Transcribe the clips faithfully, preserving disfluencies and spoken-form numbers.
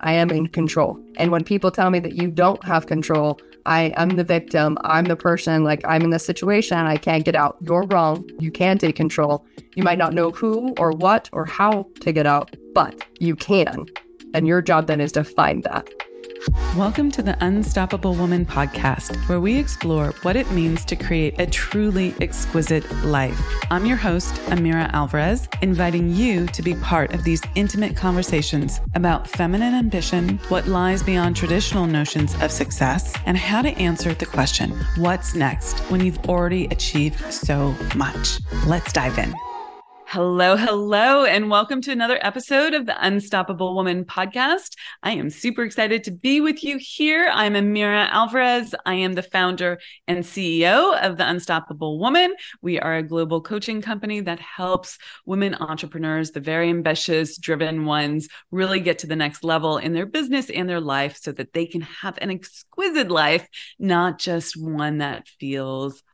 I am in control. And when people tell me that you don't have control, I am the victim. I'm the person, like I'm in this situation and I can't get out. You're wrong. You can take control. You might not know who or what or how to get out, but you can. And your job then is to find that. Welcome to the Unstoppable Woman podcast, where we explore what it means to create a truly exquisite life. I'm your host, Amira Alvarez, inviting you to be part of these intimate conversations about feminine ambition, what lies beyond traditional notions of success, and how to answer the question, what's next when you've already achieved so much? Let's dive in. Hello, hello, and welcome to another episode of the Unstoppable Woman podcast. I am super excited to be with you here. I'm Amira Alvarez. I am the founder and C E O of the Unstoppable Woman. We are a global coaching company that helps women entrepreneurs, the very ambitious, driven ones, really get to the next level in their business and their life so that they can have an exquisite life, not just one that feels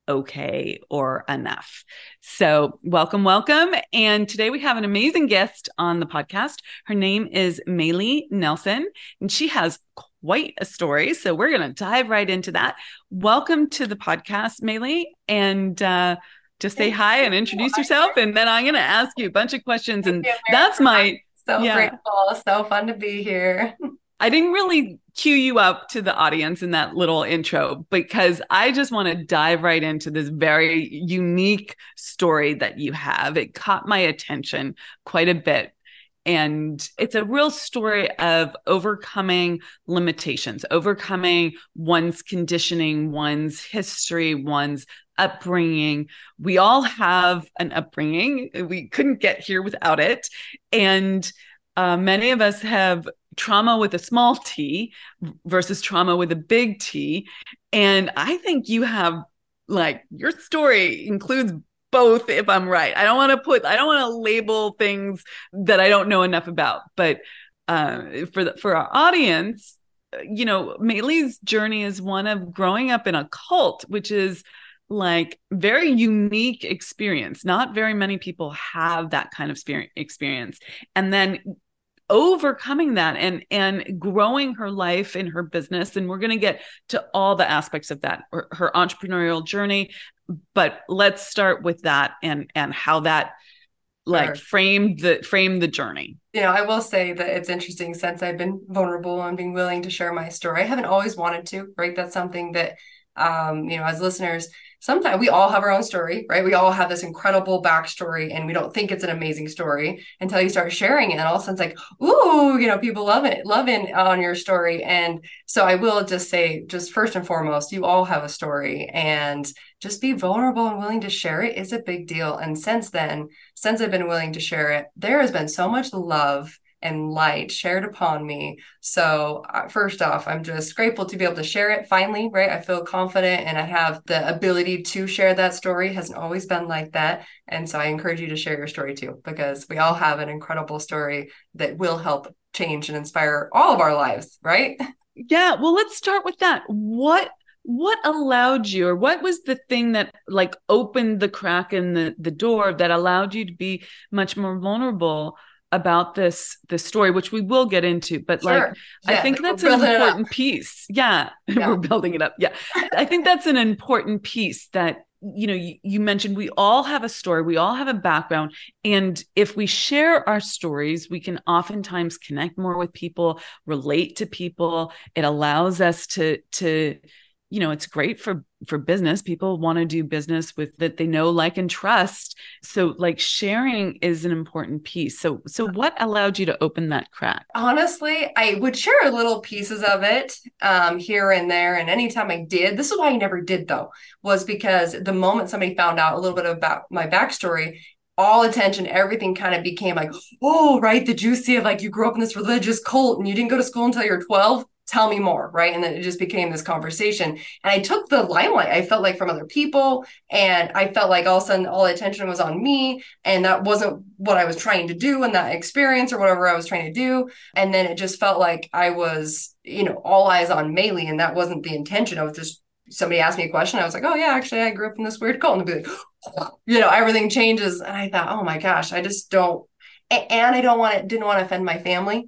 okay or enough. So welcome, welcome. And today we have an amazing guest on the podcast. Her name is Maylee Nelson, and she has quite a story. So we're going to dive right into that. Welcome to the podcast, Maylee. And uh, just say hi and introduce yourself. And then I'm going to ask you a bunch of questions. And that's my... So yeah. grateful. So fun to be here. I didn't really cue you up to the audience in that little intro because I just want to dive right into this very unique story that you have. It caught my attention quite a bit. And it's a real story of overcoming limitations, overcoming one's conditioning, one's history, one's upbringing. We all have an upbringing. We couldn't get here without it. And uh, many of us have trauma with a small t versus trauma with a big T. And I think you have, like, your story includes both, if I'm right. I don't want to put, I don't want to label things that I don't know enough about. But uh, for the, for our audience, you know, Maylee's journey is one of growing up in a cult, which is like very unique experience. Not very many people have that kind of experience. And then overcoming that and and growing her life in her business. And we're going to get to all the aspects of that, her, her entrepreneurial journey. But let's start with that and and how that like Sure. framed the framed the journey. You know, I will say that it's interesting since I've been vulnerable and being willing to share my story. I haven't always wanted to, right? That's something that, um, you know, as listeners, sometimes we all have our own story, right? We all have this incredible backstory and we don't think it's an amazing story until you start sharing it. And all of a sudden it's like, ooh, you know, people love it, loving on your story. And so I will just say, just first and foremost, you all have a story, and just be vulnerable and willing to share it is a big deal. And since then, since I've been willing to share it, there has been so much love and light shared upon me. So uh, first off, I'm just grateful to be able to share it finally, right? I feel confident and I have the ability to share that story. It hasn't always been like that. And so I encourage you to share your story too, because we all have an incredible story that will help change and inspire all of our lives, right? Yeah. Well, let's start with that. What What allowed you, or what was the thing that like opened the crack in the, the door that allowed you to be much more vulnerable about this this story, which we will get into, but sure. like yeah, I think that's an important piece. Yeah, yeah. We're building it up. Yeah. I think that's an important piece that, you know, you, you mentioned we all have a story, we all have a background. And if we share our stories, we can oftentimes connect more with people, relate to people. It allows us to to you know, it's great for, for business. People want to do business with that they know, like, and trust. So like sharing is an important piece. So, so what allowed you to open that crack? Honestly, I would share little pieces of it um, here and there. And anytime I did, this is why I never did though, was because the moment somebody found out a little bit about my backstory, all attention, everything kind of became like, oh, right. The juicy of like, you grew up in this religious cult and you didn't go to school until you're twelve. Tell me more, right? And then it just became this conversation. And I took the limelight, I felt like, from other people. And I felt like all of a sudden all the attention was on me. And that wasn't what I was trying to do in that experience or whatever I was trying to do. And then it just felt like I was, you know, all eyes on Maylee. And that wasn't the intention. I was just, somebody asked me a question. I was like, oh yeah, actually I grew up in this weird cult. And they'd be like, you know, everything changes. And I thought, oh my gosh, I just don't, and I don't want to, didn't want to offend my family.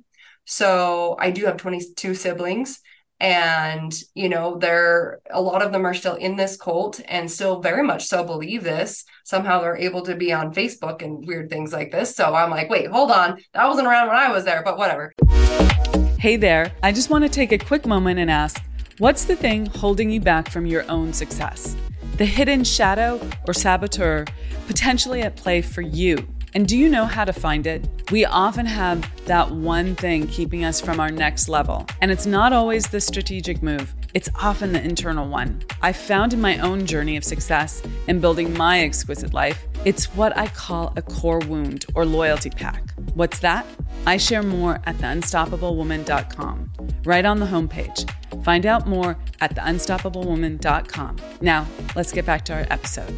So I do have twenty-two siblings. And, you know, they're a lot of them are still in this cult and still very much so believe this. Somehow they're able to be on Facebook and weird things like this. So I'm like, wait, hold on. That wasn't around when I was there, but whatever. Hey there. I just want to take a quick moment and ask, what's the thing holding you back from your own success? The hidden shadow or saboteur potentially at play for you. And do you know how to find it? We often have that one thing keeping us from our next level. And it's not always the strategic move. It's often the internal one. I found in my own journey of success in building my exquisite life, it's what I call a core wound or loyalty pack. What's that? I share more at the unstoppable woman dot com, right on the homepage. Find out more at the unstoppable woman dot com. Now, let's get back to our episode.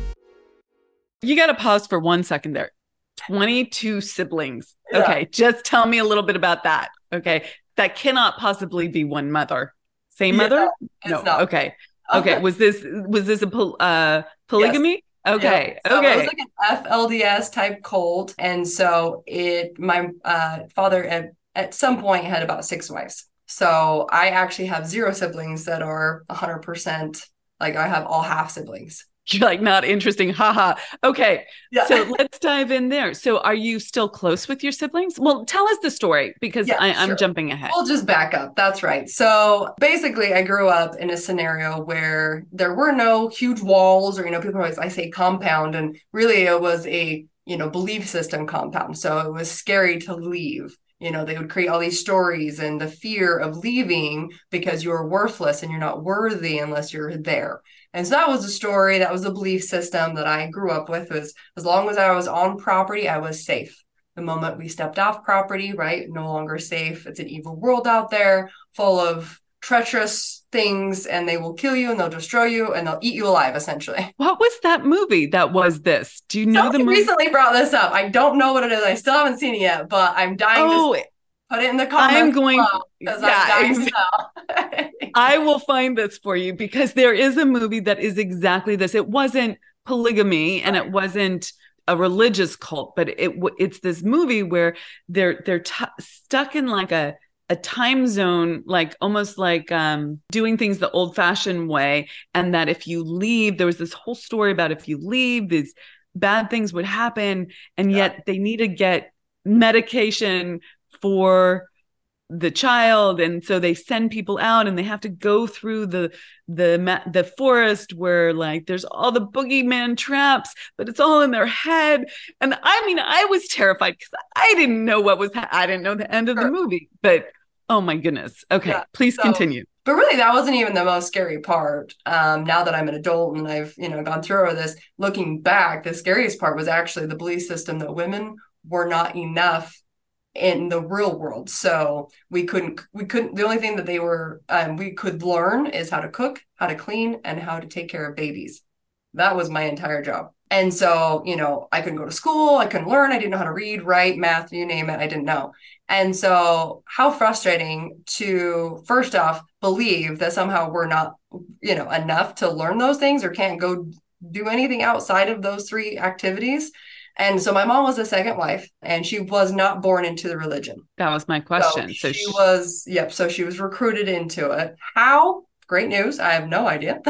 You got to pause for one second there. twenty-two siblings. Okay, yeah. Just tell me a little bit about that. Okay, that cannot possibly be one mother. Same mother? Yeah, no. Not. Okay. Okay. Was this was this a pol- uh, polygamy? Yes. Okay. Yeah. So okay. It was like an F L D S type cult, and so it. My uh, father at at some point had about six wives. So I actually have zero siblings that are one hundred percent. Like I have all half siblings. You're like, not interesting. Haha. Okay. Yeah. So let's dive in there. So are you still close with your siblings? Well, tell us the story because yeah, I, I'm sure. jumping ahead. We'll just back up. That's right. So basically I grew up in a scenario where there were no huge walls or, you know, people always, I say compound, and really it was a, you know, belief system compound. So it was scary to leave. You know, they would create all these stories and the fear of leaving because you're worthless and you're not worthy unless you're there. And so that was the story. That was the belief system that I grew up with, was as long as I was on property, I was safe. The moment we stepped off property, right, no longer safe. It's an evil world out there full of treacherous things, and they will kill you and they'll destroy you and they'll eat you alive, essentially. What was that movie that was this? Do you know Somebody the movie? recently brought this up. I don't know what it is. I still haven't seen it yet, but I'm dying oh, to put it in the comments. I'm going because yeah, I'm dying exactly. to I will find this for you because there is a movie that is exactly this. It wasn't polygamy and it wasn't a religious cult, but it it's this movie where they're they're t- stuck in like a a time zone, like almost like um, doing things the old fashioned way. And that if you leave, there was this whole story about if you leave, these bad things would happen. And yet yeah. they need to get medication for the child. And so they send people out and they have to go through the, the, the forest where like, there's all the boogeyman traps, but it's all in their head. And I mean, I was terrified because I didn't know what was, ha- I didn't know the end of sure. the movie, but oh my goodness. Okay. Yeah, please so, continue. But really that wasn't even the most scary part. Um, now that I'm an adult and I've, you know, gone through all this, looking back, the scariest part was actually the belief system that women were not enough in the real world. So we couldn't, we couldn't, the only thing that they were, um, we could learn is how to cook, how to clean, and how to take care of babies. That was my entire job. And so, you know, I couldn't go to school. I couldn't learn. I didn't know how to read, write, math, you name it. I didn't know. And so how frustrating to, first off, believe that somehow we're not, you know, enough to learn those things or can't go do anything outside of those three activities. And so my mom was a second wife and she was not born into the religion. That was my question. So, so she, she was, yep. So she was recruited into it. How? Great news. I have no idea.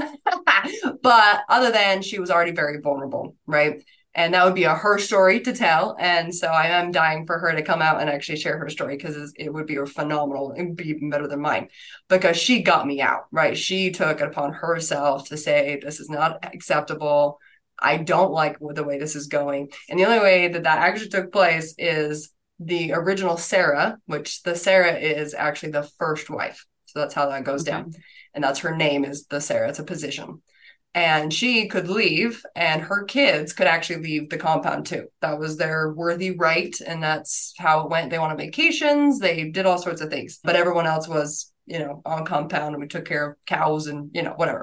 But other than she was already very vulnerable, right? And that would be a her story to tell. And so I am dying for her to come out and actually share her story because it would be phenomenal. It would be even better than mine because she got me out, right? She took it upon herself to say, this is not acceptable. I don't like the way this is going. And the only way that that actually took place is the original Sarah, which the Sarah is actually the first wife. So that's how that goes okay. down. And that's her name is the Sarah. It's a position. And she could leave and her kids could actually leave the compound too. That was their worthy right. And that's how it went. They went on vacations. They did all sorts of things. But everyone else was, you know, on compound and we took care of cows and, you know, whatever.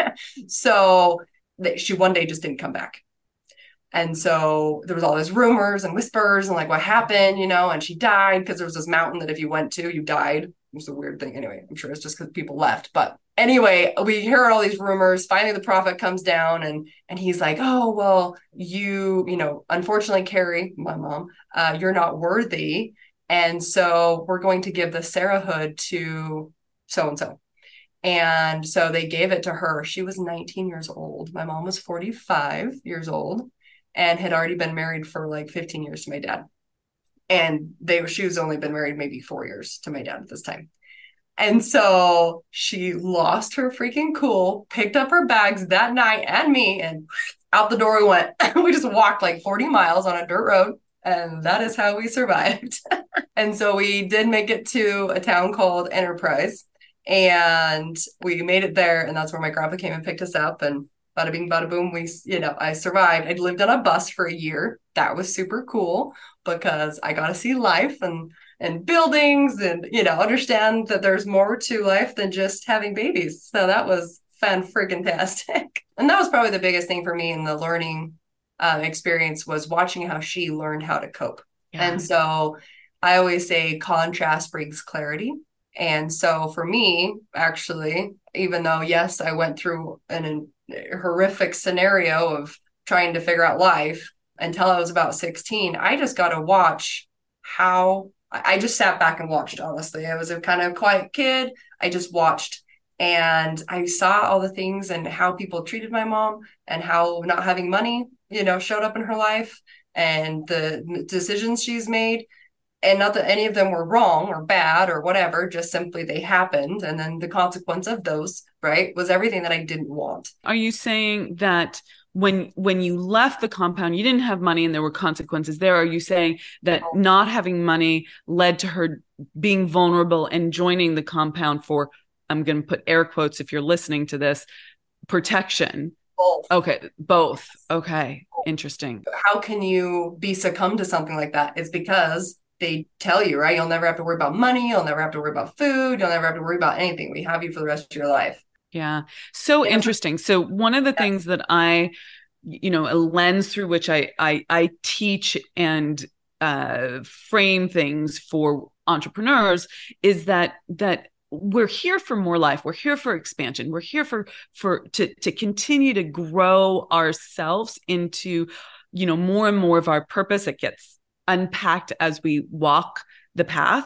So they, she one day just didn't come back. And so there was all these rumors and whispers and like what happened, you know, and she died because there was this mountain that if you went to, you died. It was a weird thing. Anyway, I'm sure it's just because people left. But anyway, we hear all these rumors. Finally, the prophet comes down and and he's like, oh, well, you, you know, unfortunately, Carrie, my mom, uh, you're not worthy. And so we're going to give the Sarahhood to so-and-so. And so they gave it to her. She was nineteen years old. My mom was forty-five years old and had already been married for like fifteen years to my dad. And they were, she was only been married maybe four years to my dad at this time. And so she lost her freaking cool, picked up her bags that night and me, and out the door we went. We just walked like forty miles on a dirt road. And that is how we survived. And so we did make it to a town called Enterprise. And we made it there. And that's where my grandpa came and picked us up. And bada bing, bada boom, we, you know, I survived. I'd lived on a bus for a year. That was super cool because I got to see life and and buildings and, you know, understand that there's more to life than just having babies. So that was fan-friggin-tastic. And that was probably the biggest thing for me in the learning uh, experience was watching how she learned how to cope. Yeah. And so I always say contrast brings clarity. And so for me, actually, even though, yes, I went through an, a horrific scenario of trying to figure out life until I was about sixteen, I just got to watch how I just sat back and watched, honestly. I was a kind of quiet kid. I just watched and I saw all the things and how people treated my mom and how not having money, you know, showed up in her life and the decisions she's made. And not that any of them were wrong or bad or whatever, just simply they happened. And then the consequence of those, right, was everything that I didn't want. Are you saying that when when you left the compound, you didn't have money and there were consequences there? Are you saying that not having money led to her being vulnerable and joining the compound for, I'm going to put air quotes if you're listening to this, protection? Both. Okay, both. Okay, interesting. How can you be succumb to something like that? It's because they tell you, right? You'll never have to worry about money. You'll never have to worry about food. You'll never have to worry about anything. We have you for the rest of your life. Yeah. So yeah. Interesting. So one of the yeah. things that I, you know, a lens through which I, I, I teach and uh, frame things for entrepreneurs is that, that we're here for more life. We're here for expansion. We're here for, for, to, to continue to grow ourselves into, you know, more and more of our purpose. It gets unpacked as we walk the path.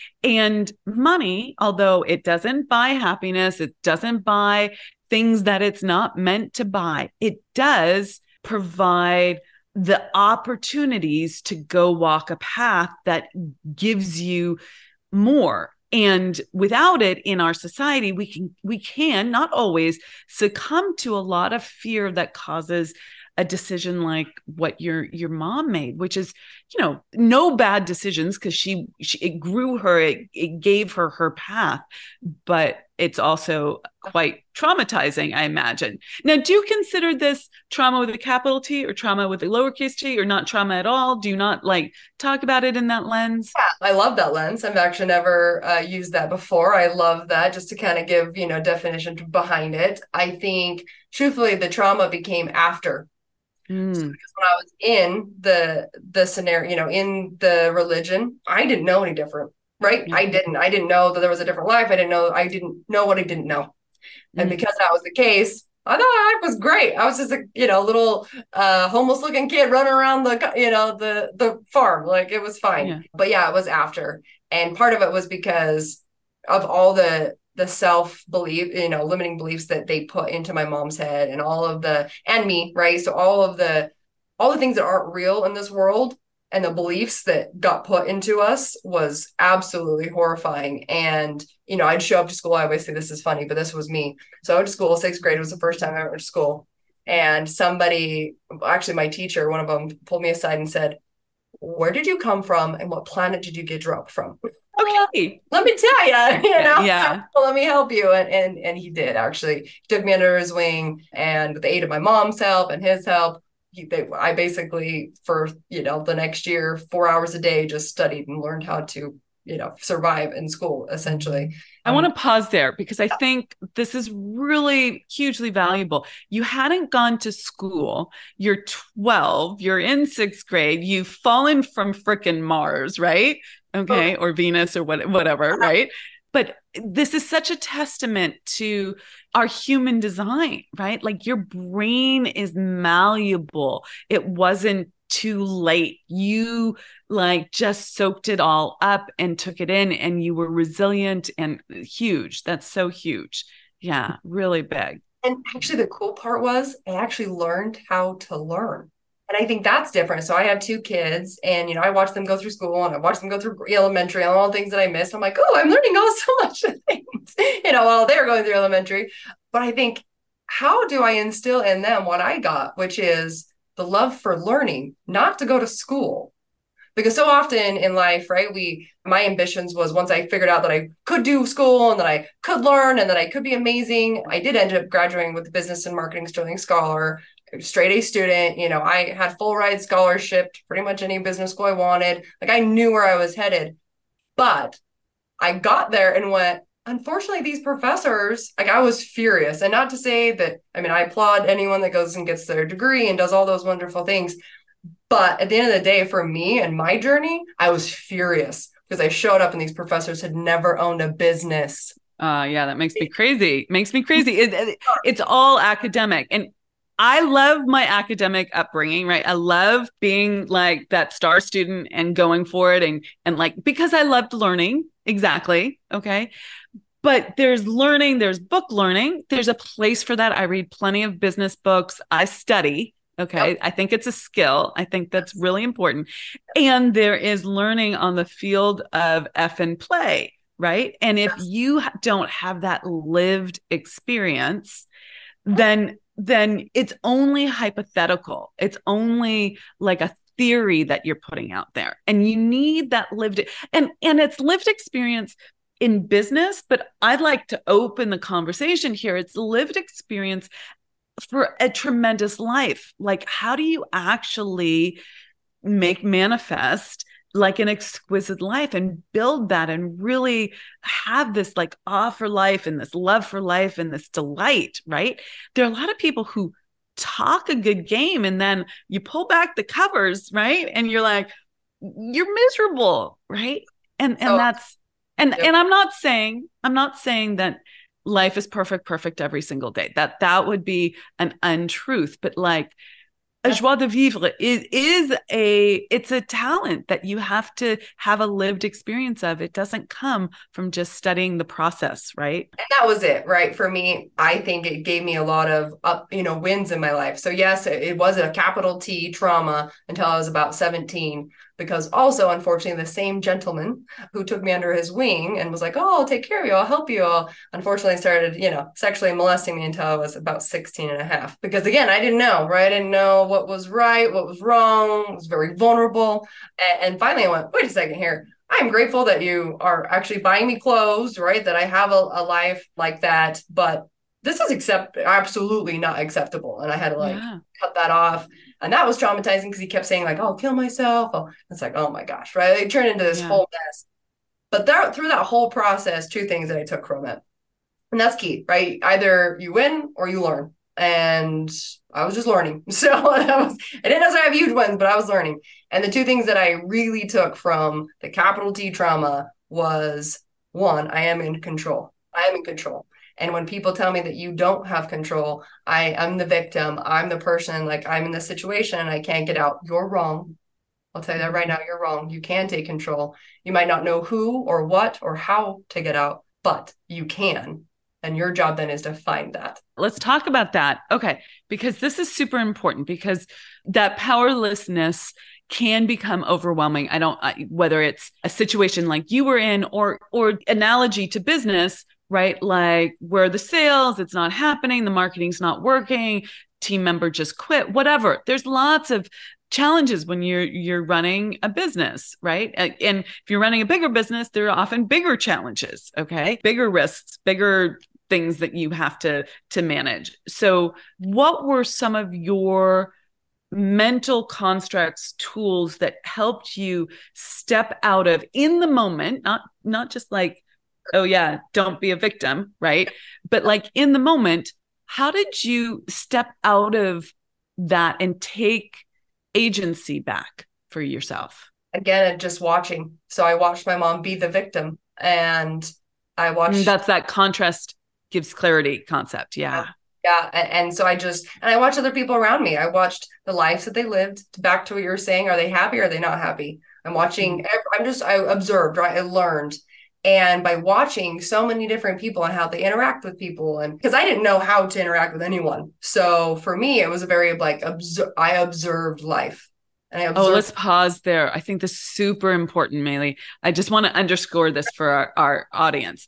And money, although it doesn't buy happiness, it doesn't buy things that it's not meant to buy, it does provide the opportunities to go walk a path that gives you more. And without it in our society, we can, we can not always succumb to a lot of fear that causes a decision like what your your mom made, which is, you know, no bad decisions because she, she it grew her, it, it gave her her path, but it's also quite traumatizing, I imagine. Now, do you consider this trauma with a capital T or trauma with a lowercase t or not trauma at all? Do you not like talk about it in that lens? Yeah, I love that lens. I've actually never uh, used that before. I love that just to kind of give, you know, definition behind it. I think truthfully, the trauma became after. Mm. So because when I was in the the scenario, you know, in the religion, I didn't know any different, right? Mm-hmm. I didn't. I didn't know that there was a different life. I didn't know. I didn't know what I didn't know. Mm-hmm. And because that was the case, I thought life was great. I was just a, you know, little uh, homeless looking kid running around the, you know, the the farm. Like it was fine. Yeah. But yeah, it was after. And part of it was because of all the the self-belief, you know, limiting beliefs that they put into my mom's head and all of the, and me, right? So all of the, all the things that aren't real in this world and the beliefs that got put into us was absolutely horrifying. And, you know, I'd show up to school. I always say this is funny, but this was me. So I went to school, sixth grade was the first time I went to school. And somebody, actually my teacher, one of them pulled me aside and said, "Where did you come from? And what planet did you get dropped from?" Okay. Let me tell you, you know, yeah. let me help you. And, and, and he did actually. He took me under his wing, and with the aid of my mom's help and his help, he, they, I basically, for, you know, the next year, four hours a day, just studied and learned how to, you know, survive in school, essentially. I um, want to pause there because I yeah. think this is really hugely valuable. You hadn't gone to school. You're twelve. You're in sixth grade. You've fallen from frickin' Mars, right? Okay. Or Venus or what, whatever. Right. But this is such a testament to our human design, right? Like your brain is malleable. It wasn't too late. You like just soaked it all up and took it in, and you were resilient and huge. That's so huge. Yeah, really big. And actually, the cool part was I actually learned how to learn. And I think that's different. So I have two kids, and you know, I watch them go through school, and I watch them go through elementary and all the things that I missed. I'm like, oh, I'm learning all so much things, you know, while they're going through elementary. But I think, how do I instill in them what I got, which is the love for learning, not to go to school? Because so often in life, right, we, my ambitions was once I figured out that I could do school and that I could learn and that I could be amazing, I did end up graduating with the Business and Marketing Sterling Scholar, straight A student. You know, I had full ride scholarship to pretty much any business school I wanted. Like, I knew where I was headed. But I got there and went, unfortunately, these professors, like, I was furious. And not to say that, I mean, I applaud anyone that goes and gets their degree and does all those wonderful things. But at the end of the day, for me and my journey, I was furious because I showed up and these professors had never owned a business. Uh, yeah, that makes me crazy. Makes me crazy. It, it, it's all academic. And I love my academic upbringing, right? I love being like that star student and going for it. And, and like, because I loved learning. Exactly. Okay. But there's learning, there's book learning. There's a place for that. I read plenty of business books. I study. Okay. Yep. I think it's a skill. I think that's really important. And there is learning on the field of F and play, right? And if you don't have that lived experience, then, then it's only hypothetical. It's only like a theory that you're putting out there. And you need that lived, and, and it's lived experience in business, but I'd like to open the conversation here. It's lived experience for a tremendous life. Like, how do you actually make manifest like an exquisite life and build that and really have this like awe for life and this love for life and this delight, right? There are a lot of people who talk a good game and then you pull back the covers, right? And you're like, you're miserable, right? And and oh, that's and yep. and I'm not saying, I'm not saying that life is perfect, perfect every single day. That that would be an untruth. But like a joie de vivre is, is a, it's a talent that you have to have a lived experience of. It doesn't come from just studying the process, right? And that was it, right? For me, I think it gave me a lot of up, you know, wins in my life. So yes, it, it was a capital T trauma until I was about seventeen. Because also, unfortunately, the same gentleman who took me under his wing and was like, oh, I'll take care of you, I'll help you, I'll, unfortunately started, you know, sexually molesting me until I was about sixteen and a half. Because again, I didn't know, right? I didn't know what was right, what was wrong. I was very vulnerable. And, and finally I went, wait a second here. I'm grateful that you are actually buying me clothes, right? That I have a, a life like that. But this is accept absolutely not acceptable. And I had to like yeah. cut that off. And that was traumatizing because he kept saying like, oh, I'll kill myself. Oh, it's like, oh my gosh, right? It turned into this yeah. whole mess. But that, through that whole process, two things that I took from it. And that's key, right? Either you win or you learn. And I was just learning. So I, was, I didn't necessarily have huge wins, but I was learning. And the two things that I really took from the capital T trauma was, one, I am in control. I am in control. And when people tell me that you don't have control, I, I'm the victim. I'm the person, like I'm in this situation and I can't get out. You're wrong. I'll tell you that right now, you're wrong. You can take control. You might not know who or what or how to get out, but you can. And your job then is to find that. Let's talk about that. Okay. Because this is super important because that powerlessness can become overwhelming. I don't, I, whether it's a situation like you were in or, or analogy to business, right? Like where the sales, it's not happening, the marketing's not working, team member just quit, whatever. There's lots of challenges when you're you're running a business, right? And if you're running a bigger business, there are often bigger challenges, okay? Bigger risks, bigger things that you have to to manage. So what were some of your mental constructs, tools that helped you step out of in the moment, not not just like, oh yeah, don't be a victim, right? But like in the moment, how did you step out of that and take agency back for yourself? Again, just watching. So I watched my mom be the victim and I watched. That's that contrast gives clarity concept. Yeah. Yeah. And, and so I just, and I watched other people around me. I watched the lives that they lived. Back to what you were saying. Are they happy? Or are they not happy? I'm watching, I'm just, I observed, right? I learned. And by watching so many different people and how they interact with people, and because I didn't know how to interact with anyone. So for me, it was a very like, obser- I observed life. And I Oh, observed. let's pause there. I think this is super important, Maylee. I just want to underscore this for our, our audience.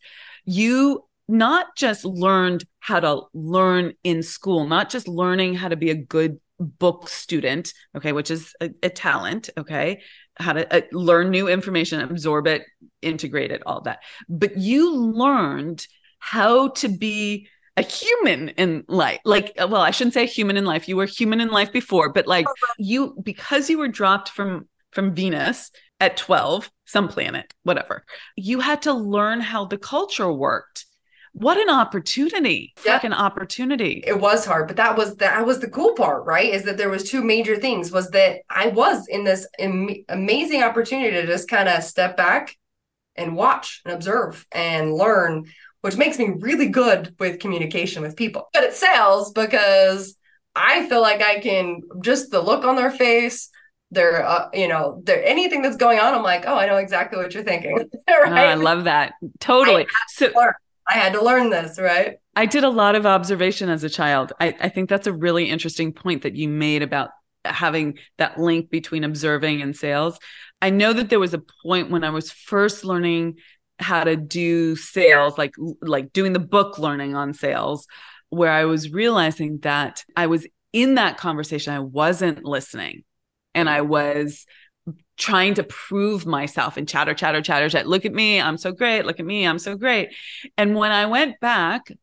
You not just learned how to learn in school, not just learning how to be a good book student, okay, which is a, a talent, okay, how to uh, learn new information, absorb it, integrate it, all that. But you learned how to be a human in life. Like, well, I shouldn't say human in life. You were human in life before, but like you, because you were dropped from from Venus at twelve, some planet, whatever, you had to learn how the culture worked. What an opportunity. Yeah. Freaking opportunity. It was hard, but that was that was the cool part, right? Is that there was two major things. Was that I was in this am- amazing opportunity to just kind of step back and watch and observe and learn, which makes me really good with communication with people. But at sales, because I feel like I can just the look on their face, their uh, you know, their anything that's going on, I'm like, oh, I know exactly what you're thinking. Right? Oh, I love that. Totally. So I had to learn this, right? I did a lot of observation as a child. I, I think that's a really interesting point that you made about having that link between observing and sales. I know that there was a point when I was first learning how to do sales, like, like doing the book learning on sales, where I was realizing that I was in that conversation. I wasn't listening, and I was trying to prove myself and chatter, chatter, chatter, chatter. Look at me. I'm so great. Look at me. I'm so great. And when I went back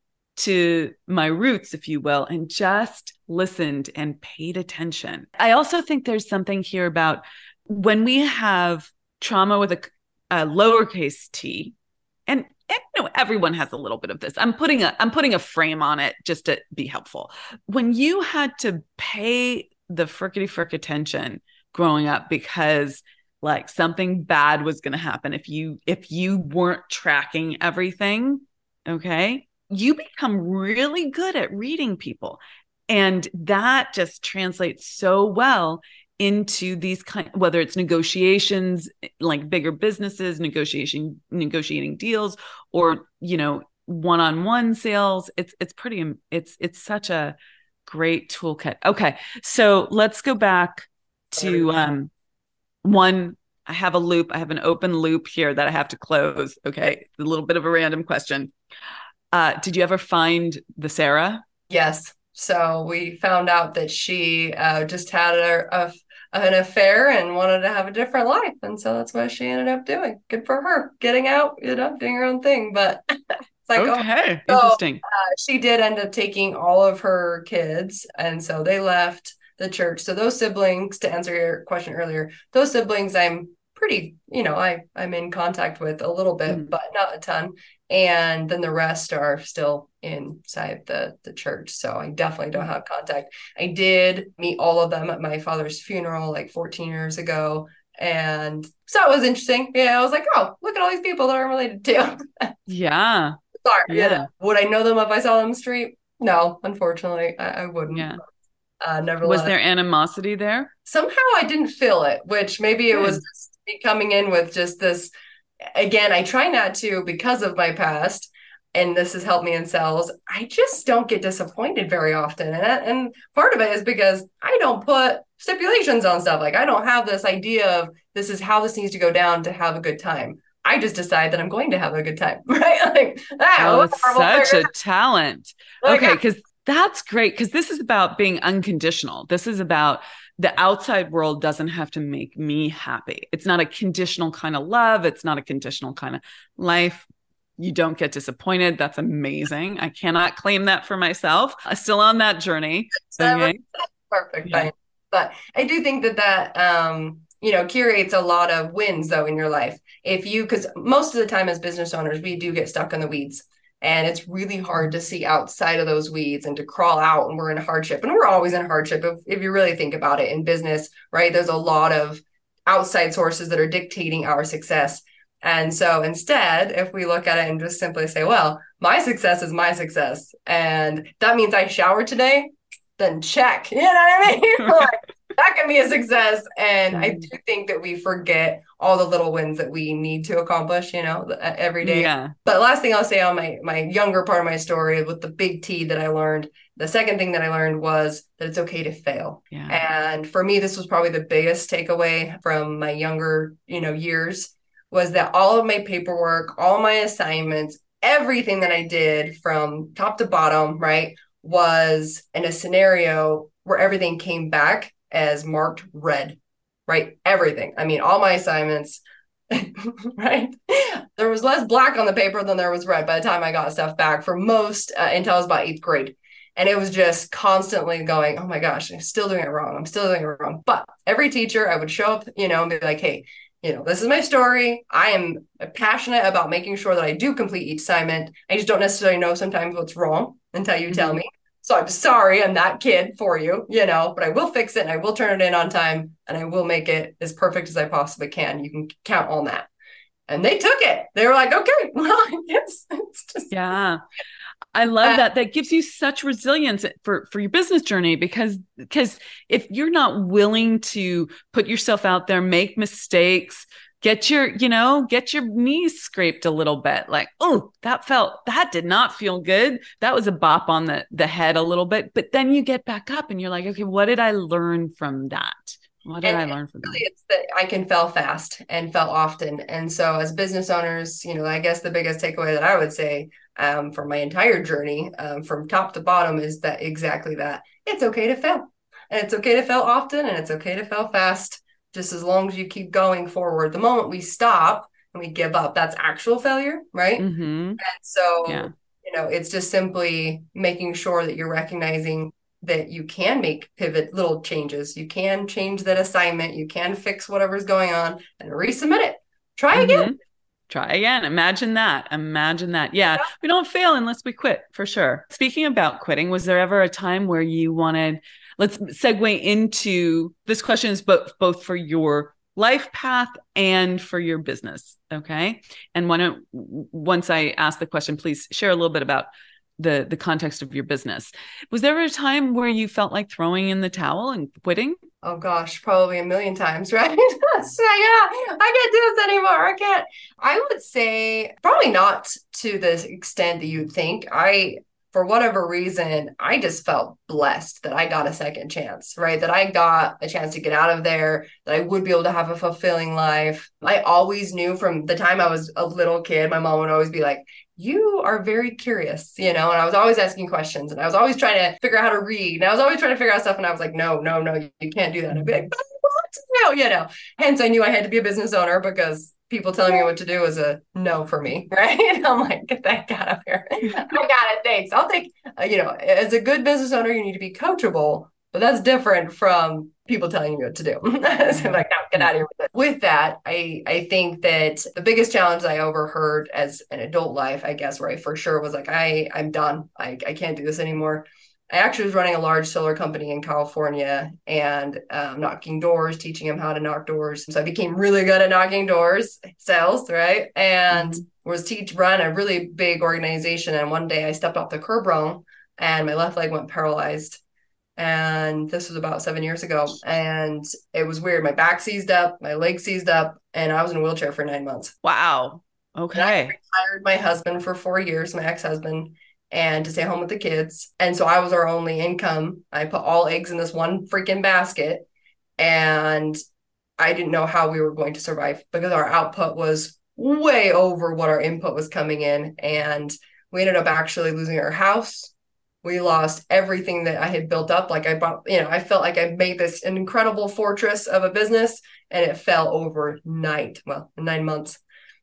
to my roots, if you will, and just listened and paid attention, I also think there's something here about when we have trauma with a, a lowercase t, and, and you know, everyone has a little bit of this. I'm putting a, I'm putting a frame on it just to be helpful. When you had to pay the frickety frick attention growing up because like something bad was going to happen if you if you weren't tracking everything, okay, you become really good at reading people, and that just translates so well into these kind, whether it's negotiations, like bigger businesses negotiation negotiating deals, or you know, one-on-one sales. It's it's pretty it's it's such a great toolkit. Okay, so let's go back to um one. I have a loop. I have an open loop here that I have to close. Okay. A little bit of a random question. Uh, did you ever find the Sarah? Yes. So we found out that she uh, just had a, a, an affair and wanted to have a different life. And so that's what she ended up doing. Good for her. Getting out, you know, doing her own thing. But it's like, okay, oh, interesting. So, uh, she did end up taking all of her kids. And so they left the church. So those siblings, to answer your question earlier, those siblings I'm pretty, you know, I, I'm in contact with a little bit, mm. but not a ton. And then the rest are still inside the, the church. So I definitely don't have contact. I did meet all of them at my father's funeral like fourteen years ago. And so it was interesting. Yeah, I was like, oh, look at all these people that I'm related to. Yeah. Sorry. Yeah. You know, would I know them if I saw them on the street? No, unfortunately, I, I wouldn't. Yeah. Uh, never was there animosity there? Somehow I didn't feel it, which maybe it Good. was just me coming in with just this. Again, I try not to because of my past, and this has helped me in sales. I just don't get disappointed very often. And, and part of it is because I don't put stipulations on stuff. Like I don't have this idea of this is how this needs to go down to have a good time. I just decide that I'm going to have a good time, right? Like, ah, oh, it's such a talent. Like, okay, because that's great, because this is about being unconditional. This is about the outside world doesn't have to make me happy. It's not a conditional kind of love. It's not a conditional kind of life. You don't get disappointed. That's amazing. I cannot claim that for myself. I'm still on that journey. Okay. Perfect. Yeah. But I do think that that, um, you know, curates a lot of wins though in your life. If you, because most of the time as business owners, we do get stuck in the weeds. And it's really hard to see outside of those weeds and to crawl out, and we're in hardship. And we're always in hardship if, if you really think about it in business, right? There's a lot of outside sources that are dictating our success. And so instead, if we look at it and just simply say, well, my success is my success, and that means I showered today, then check. You know what I mean? Like, that can be a success. And I do think that we forget all the little wins that we need to accomplish, you know, every day. Yeah. But last thing I'll say on my my younger part of my story with the big T that I learned, the second thing that I learned was that it's okay to fail. Yeah. And for me, this was probably the biggest takeaway from my younger, you know, years, was that all of my paperwork, all my assignments, everything that I did from top to bottom, right, was in a scenario where everything came back as marked red, right? Everything. I mean, all my assignments, right? There was less black on the paper than there was red by the time I got stuff back for most uh, until I was about eighth grade. And it was just constantly going, oh my gosh, I'm still doing it wrong. I'm still doing it wrong. But every teacher, I would show up, you know, and be like, hey, you know, this is my story. I am passionate about making sure that I do complete each assignment. I just don't necessarily know sometimes what's wrong until you mm-hmm. tell me. So I'm sorry, I'm that kid for you, you know, but I will fix it and I will turn it in on time and I will make it as perfect as I possibly can. You can count on that. And they took it. They were like, okay, well, it's, it's just. Yeah. I love uh, that. That gives you such resilience for, for your business journey, because, because if you're not willing to put yourself out there, make mistakes, get your, you know, get your knees scraped a little bit, like, oh, that felt, that did not feel good. That was a bop on the, the head a little bit, but then you get back up and you're like, okay, what did I learn from that? What did I learn from really that? It's that I can fail fast and fail often. And so as business owners, you know, I guess the biggest takeaway that I would say um, from my entire journey um, from top to bottom is that exactly that. It's okay to fail. And it's okay to fail often, and it's okay to fail fast, just as long as you keep going forward. The moment we stop and we give up, that's actual failure, right? Mm-hmm. And so, yeah. you know, it's just simply making sure that you're recognizing that you can make pivot little changes. You can change that assignment. You can fix whatever's going on and resubmit it. Try mm-hmm. again. Try again. Imagine that. Imagine that. Yeah, yeah. We don't fail unless we quit, for sure. Speaking about quitting, was there ever a time where you wanted, let's segue into, this question is both, both for your life path and for your business. Okay. And when, once I ask the question, please share a little bit about the the context of your business. Was there a time where you felt like throwing in the towel and quitting? Oh gosh, probably a million times, right? So yeah, I can't do this anymore. I can't. I would say probably not to the extent that you'd think. I, for whatever reason, I just felt blessed that I got a second chance, right? That I got a chance to get out of there, that I would be able to have a fulfilling life. I always knew from the time I was a little kid, my mom would always be like, you are very curious, you know, and I was always asking questions and I was always trying to figure out how to read. And I was always trying to figure out stuff. And I was like, no, no, no, you can't do that. And I'd be like, but I want to know, you know, hence I knew I had to be a business owner because people telling me what to do was a no for me. Right. And I'm like, get that cat up here. I got it. Thanks. I'll take, uh, you know, as a good business owner, you need to be coachable, but that's different from people telling you what to do. So like, no, get out of here with it. With that, I, I think that the biggest challenge I overheard as an adult life, I guess, where I for sure was like, I, I'm done. I, I can't do this anymore. I actually was running a large solar company in California and um, knocking doors, teaching them how to knock doors. So I became really good at knocking doors, sales, right? And mm-hmm. was teach run a really big organization. And one day I stepped off the curb wrong and my left leg went paralyzed. And this was about seven years ago. And it was weird. My back seized up, my leg seized up, and I was in a wheelchair for nine months. Wow. Okay. And I retired my husband for four years, my ex-husband, and to stay home with the kids. And so I was our only income. I put all eggs in this one freaking basket. And I didn't know how we were going to survive because our output was way over what our input was coming in. And we ended up actually losing our house. We lost everything that I had built up. Like I bought, you know, I felt like I made this an incredible fortress of a business and it fell overnight. Well, nine months.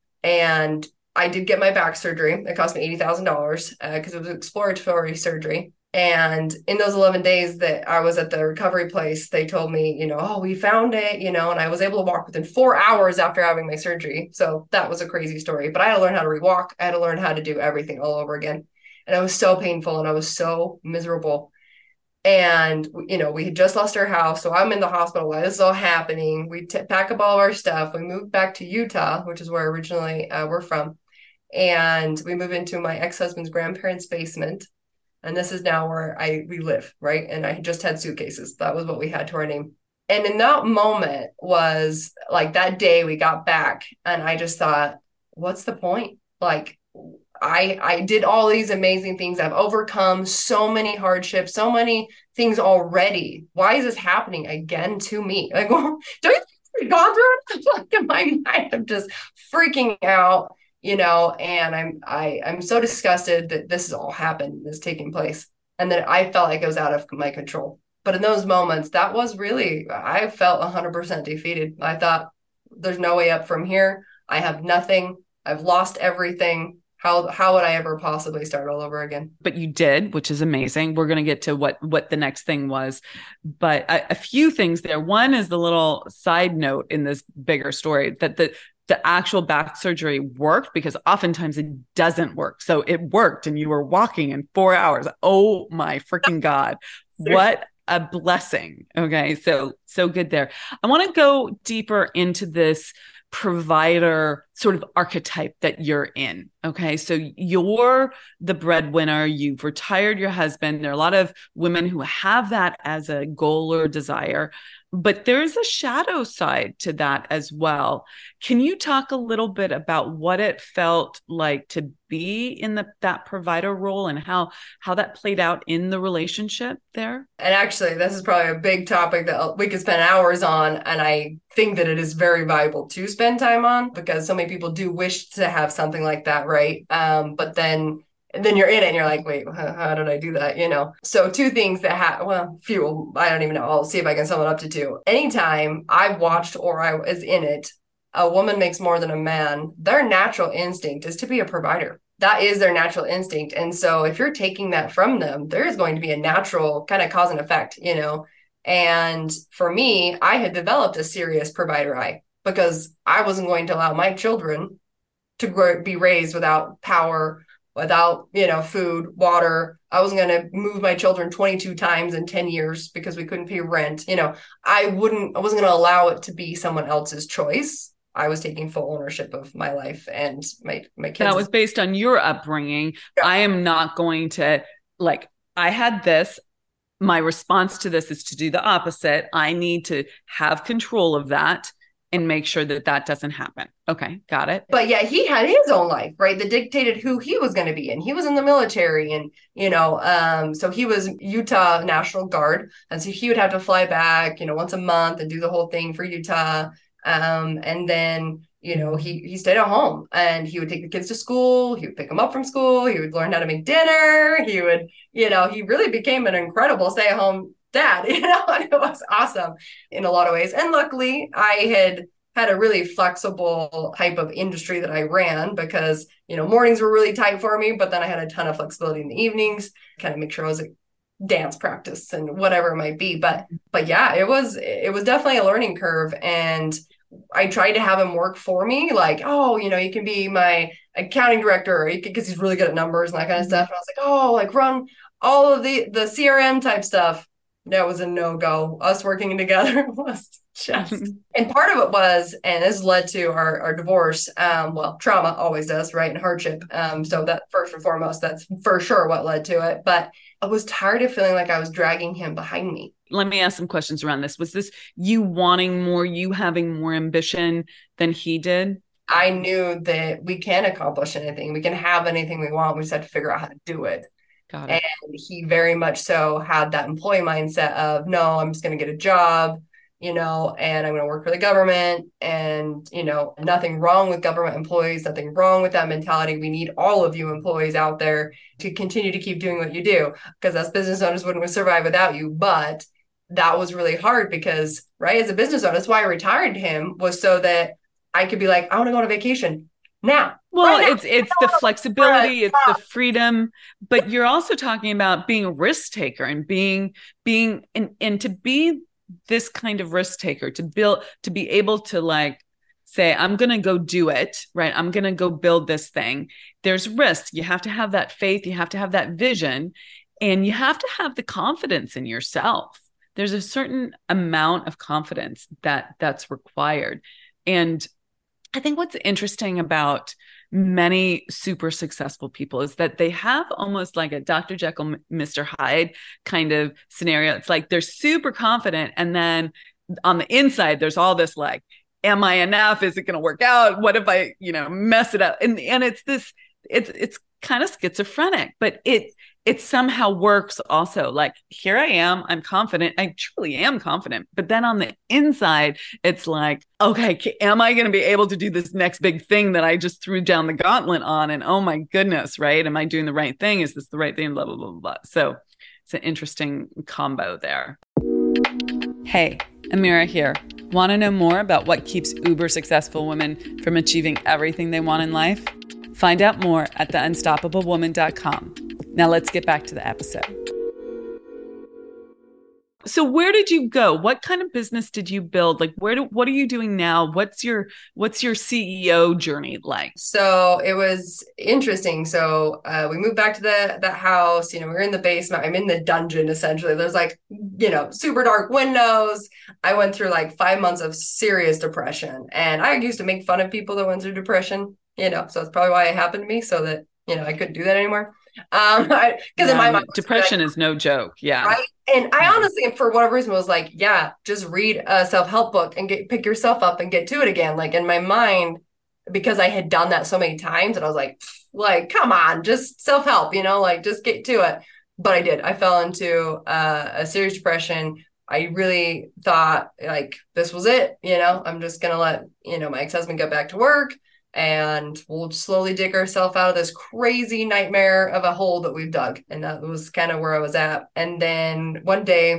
And I did get my back surgery. It cost me eighty thousand dollars because uh, it was exploratory surgery. And in those eleven days that I was at the recovery place, they told me, you know, oh, we found it, you know, and I was able to walk within four hours after having my surgery. So that was a crazy story. But I had to learn how to rewalk. I had to learn how to do everything all over again. And it was so painful and I was so miserable. And, you know, we had just lost our house. So I'm in the hospital while this is all happening. We t- pack up all of our stuff. We moved back to Utah, which is where originally uh, we're from. And we move into my ex-husband's grandparents' basement. And this is now where I we live, right? And I just had suitcases. That was what we had to our name. And in that moment was like that day we got back, and I just thought, what's the point? Like, I I did all these amazing things. I've overcome so many hardships, so many things already. Why is this happening again to me? Like, well, don't you think gone through it? Like in my mind, I'm just freaking out, you know, and I'm I I'm so disgusted that this has all happened, this taking place, and that I felt like it was out of my control. But in those moments, that was really, I felt one hundred percent defeated. I thought, there's no way up from here. I have nothing. I've lost everything. How how would I ever possibly start all over again? But you did, which is amazing. We're going to get to what what the next thing was, but a, a few things there. One is the little side note in this bigger story that the the actual back surgery worked, because oftentimes it doesn't work. So it worked, and you were walking in four hours. Oh my freaking God! What a blessing. Okay, so so good there. I want to go deeper into this provider sort of archetype that you're in. Okay. So you're the breadwinner, you've retired your husband. There are a lot of women who have that as a goal or desire, but there's a shadow side to that as well. Can you talk a little bit about what it felt like to be in the, that provider role, and how, how that played out in the relationship there? And actually, this is probably a big topic that we could spend hours on. And I think that it is very valuable to spend time on, because so many people do wish to have something like that, right? Um, but then then you're in it and you're like, wait, how, how did I do that? You know? So two things that have, well, few, I don't even know. I'll see if I can sum it up to two. Anytime I've watched or I was in it, a woman makes more than a man, their natural instinct is to be a provider. That is their natural instinct. And so if you're taking that from them, there is going to be a natural kind of cause and effect, you know? And for me, I had developed a serious provider eye, because I wasn't going to allow my children to grow, be raised without power, without, you know, food, water. I wasn't going to move my children twenty-two times in ten years because we couldn't pay rent. You know, I wouldn't, I wasn't going to allow it to be someone else's choice. I was taking full ownership of my life and my, my kids. That was based on your upbringing. Yeah. I am not going to, like, I had this, my response to this is to do the opposite. I need to have control of that and make sure that that doesn't happen. Okay, got it. But yeah, he had his own life, right? That dictated who he was going to be in. He was in the military, and, you know, um, so he was Utah National Guard. And so he would have to fly back, you know, once a month and do the whole thing for Utah. Um, and then, you know, he, he stayed at home, and he would take the kids to school. He would pick them up from school. He would learn how to make dinner. He would, you know, he really became an incredible stay-at-home dad, you know, and it was awesome in a lot of ways. And luckily I had had a really flexible type of industry that I ran, because, you know, mornings were really tight for me, but then I had a ton of flexibility in the evenings, kind of make sure I was at dance practice and whatever it might be. But, but yeah, it was, it was definitely a learning curve. And I tried to have him work for me, like, oh, you know, you can be my accounting director, because he's really good at numbers and that kind of stuff. And I was like, oh, like run all of the, the C R M type stuff. That was a no-go. Us working together was just, and part of it was, and this led to our, our divorce. Um, well, trauma always does, right? And hardship. Um, so that first and foremost, that's for sure what led to it. But I was tired of feeling like I was dragging him behind me. Let me ask some questions around this. Was this you wanting more, you having more ambition than he did? I knew that we can accomplish anything. We can have anything we want. We just have to figure out how to do it. Got it. And he very much so had that employee mindset of, no, I'm just going to get a job, you know, and I'm going to work for the government. And, you know, nothing wrong with government employees, nothing wrong with that mentality. We need all of you employees out there to continue to keep doing what you do, because us business owners wouldn't survive without you. But that was really hard because, right, as a business owner, that's why I retired him, was so that I could be like, I want to go on a vacation now. Well, right it's it's the flexibility, it's the freedom, but you're also talking about being a risk taker and being being and, and to be this kind of risk taker, to build, to be able to like say, I'm going to go do it, right? I'm going to go build this thing. There's risk. You have to have that faith. You have to have that vision. And you have to have the confidence in yourself. There's a certain amount of confidence that that's required. And I think what's interesting about many super successful people is that they have almost like a Doctor Jekyll, Mister Hyde kind of scenario. It's like they're super confident. And then on the inside, there's all this like, am I enough? Is it going to work out? What if I, you know, mess it up? And, and it's this, it's, it's kind of schizophrenic, but it, it somehow works also. Like, here I am, I'm confident. I truly am confident. But then on the inside, it's like, okay, am I going to be able to do this next big thing that I just threw down the gauntlet on? And oh my goodness, right? Am I doing the right thing? Is this the right thing? Blah, blah, blah, blah. So it's an interesting combo there. Hey, Amira here. Want to know more about what keeps uber successful women from achieving everything they want in life? Find out more at the unstoppable woman dot com. Now let's get back to the episode. So where did you go? What kind of business did you build? Like, where do, what are you doing now? What's your, what's your C E O journey like? So it was interesting. So uh, we moved back to the, the house, you know, we were in the basement. I'm in the dungeon, essentially. There's like, you know, super dark windows. I went through like five months of serious depression. And I used to make fun of people that went through depression, you know, so that's probably why it happened to me, so that, you know, I couldn't do that anymore. Um, because yeah, in my mind, depression like, is no joke. Yeah. Right. And I honestly, for whatever reason, was like, yeah, just read a self-help book and get, pick yourself up and get to it again. Like in my mind, because I had done that so many times, and I was like, like, come on, just self-help, you know, like just get to it. But I did. I fell into uh, a serious depression. I really thought like this was it. You know, I'm just going to let, you know, my ex-husband get back to work, and we'll slowly dig ourselves out of this crazy nightmare of a hole that we've dug. And that was kind of where I was at. And then one day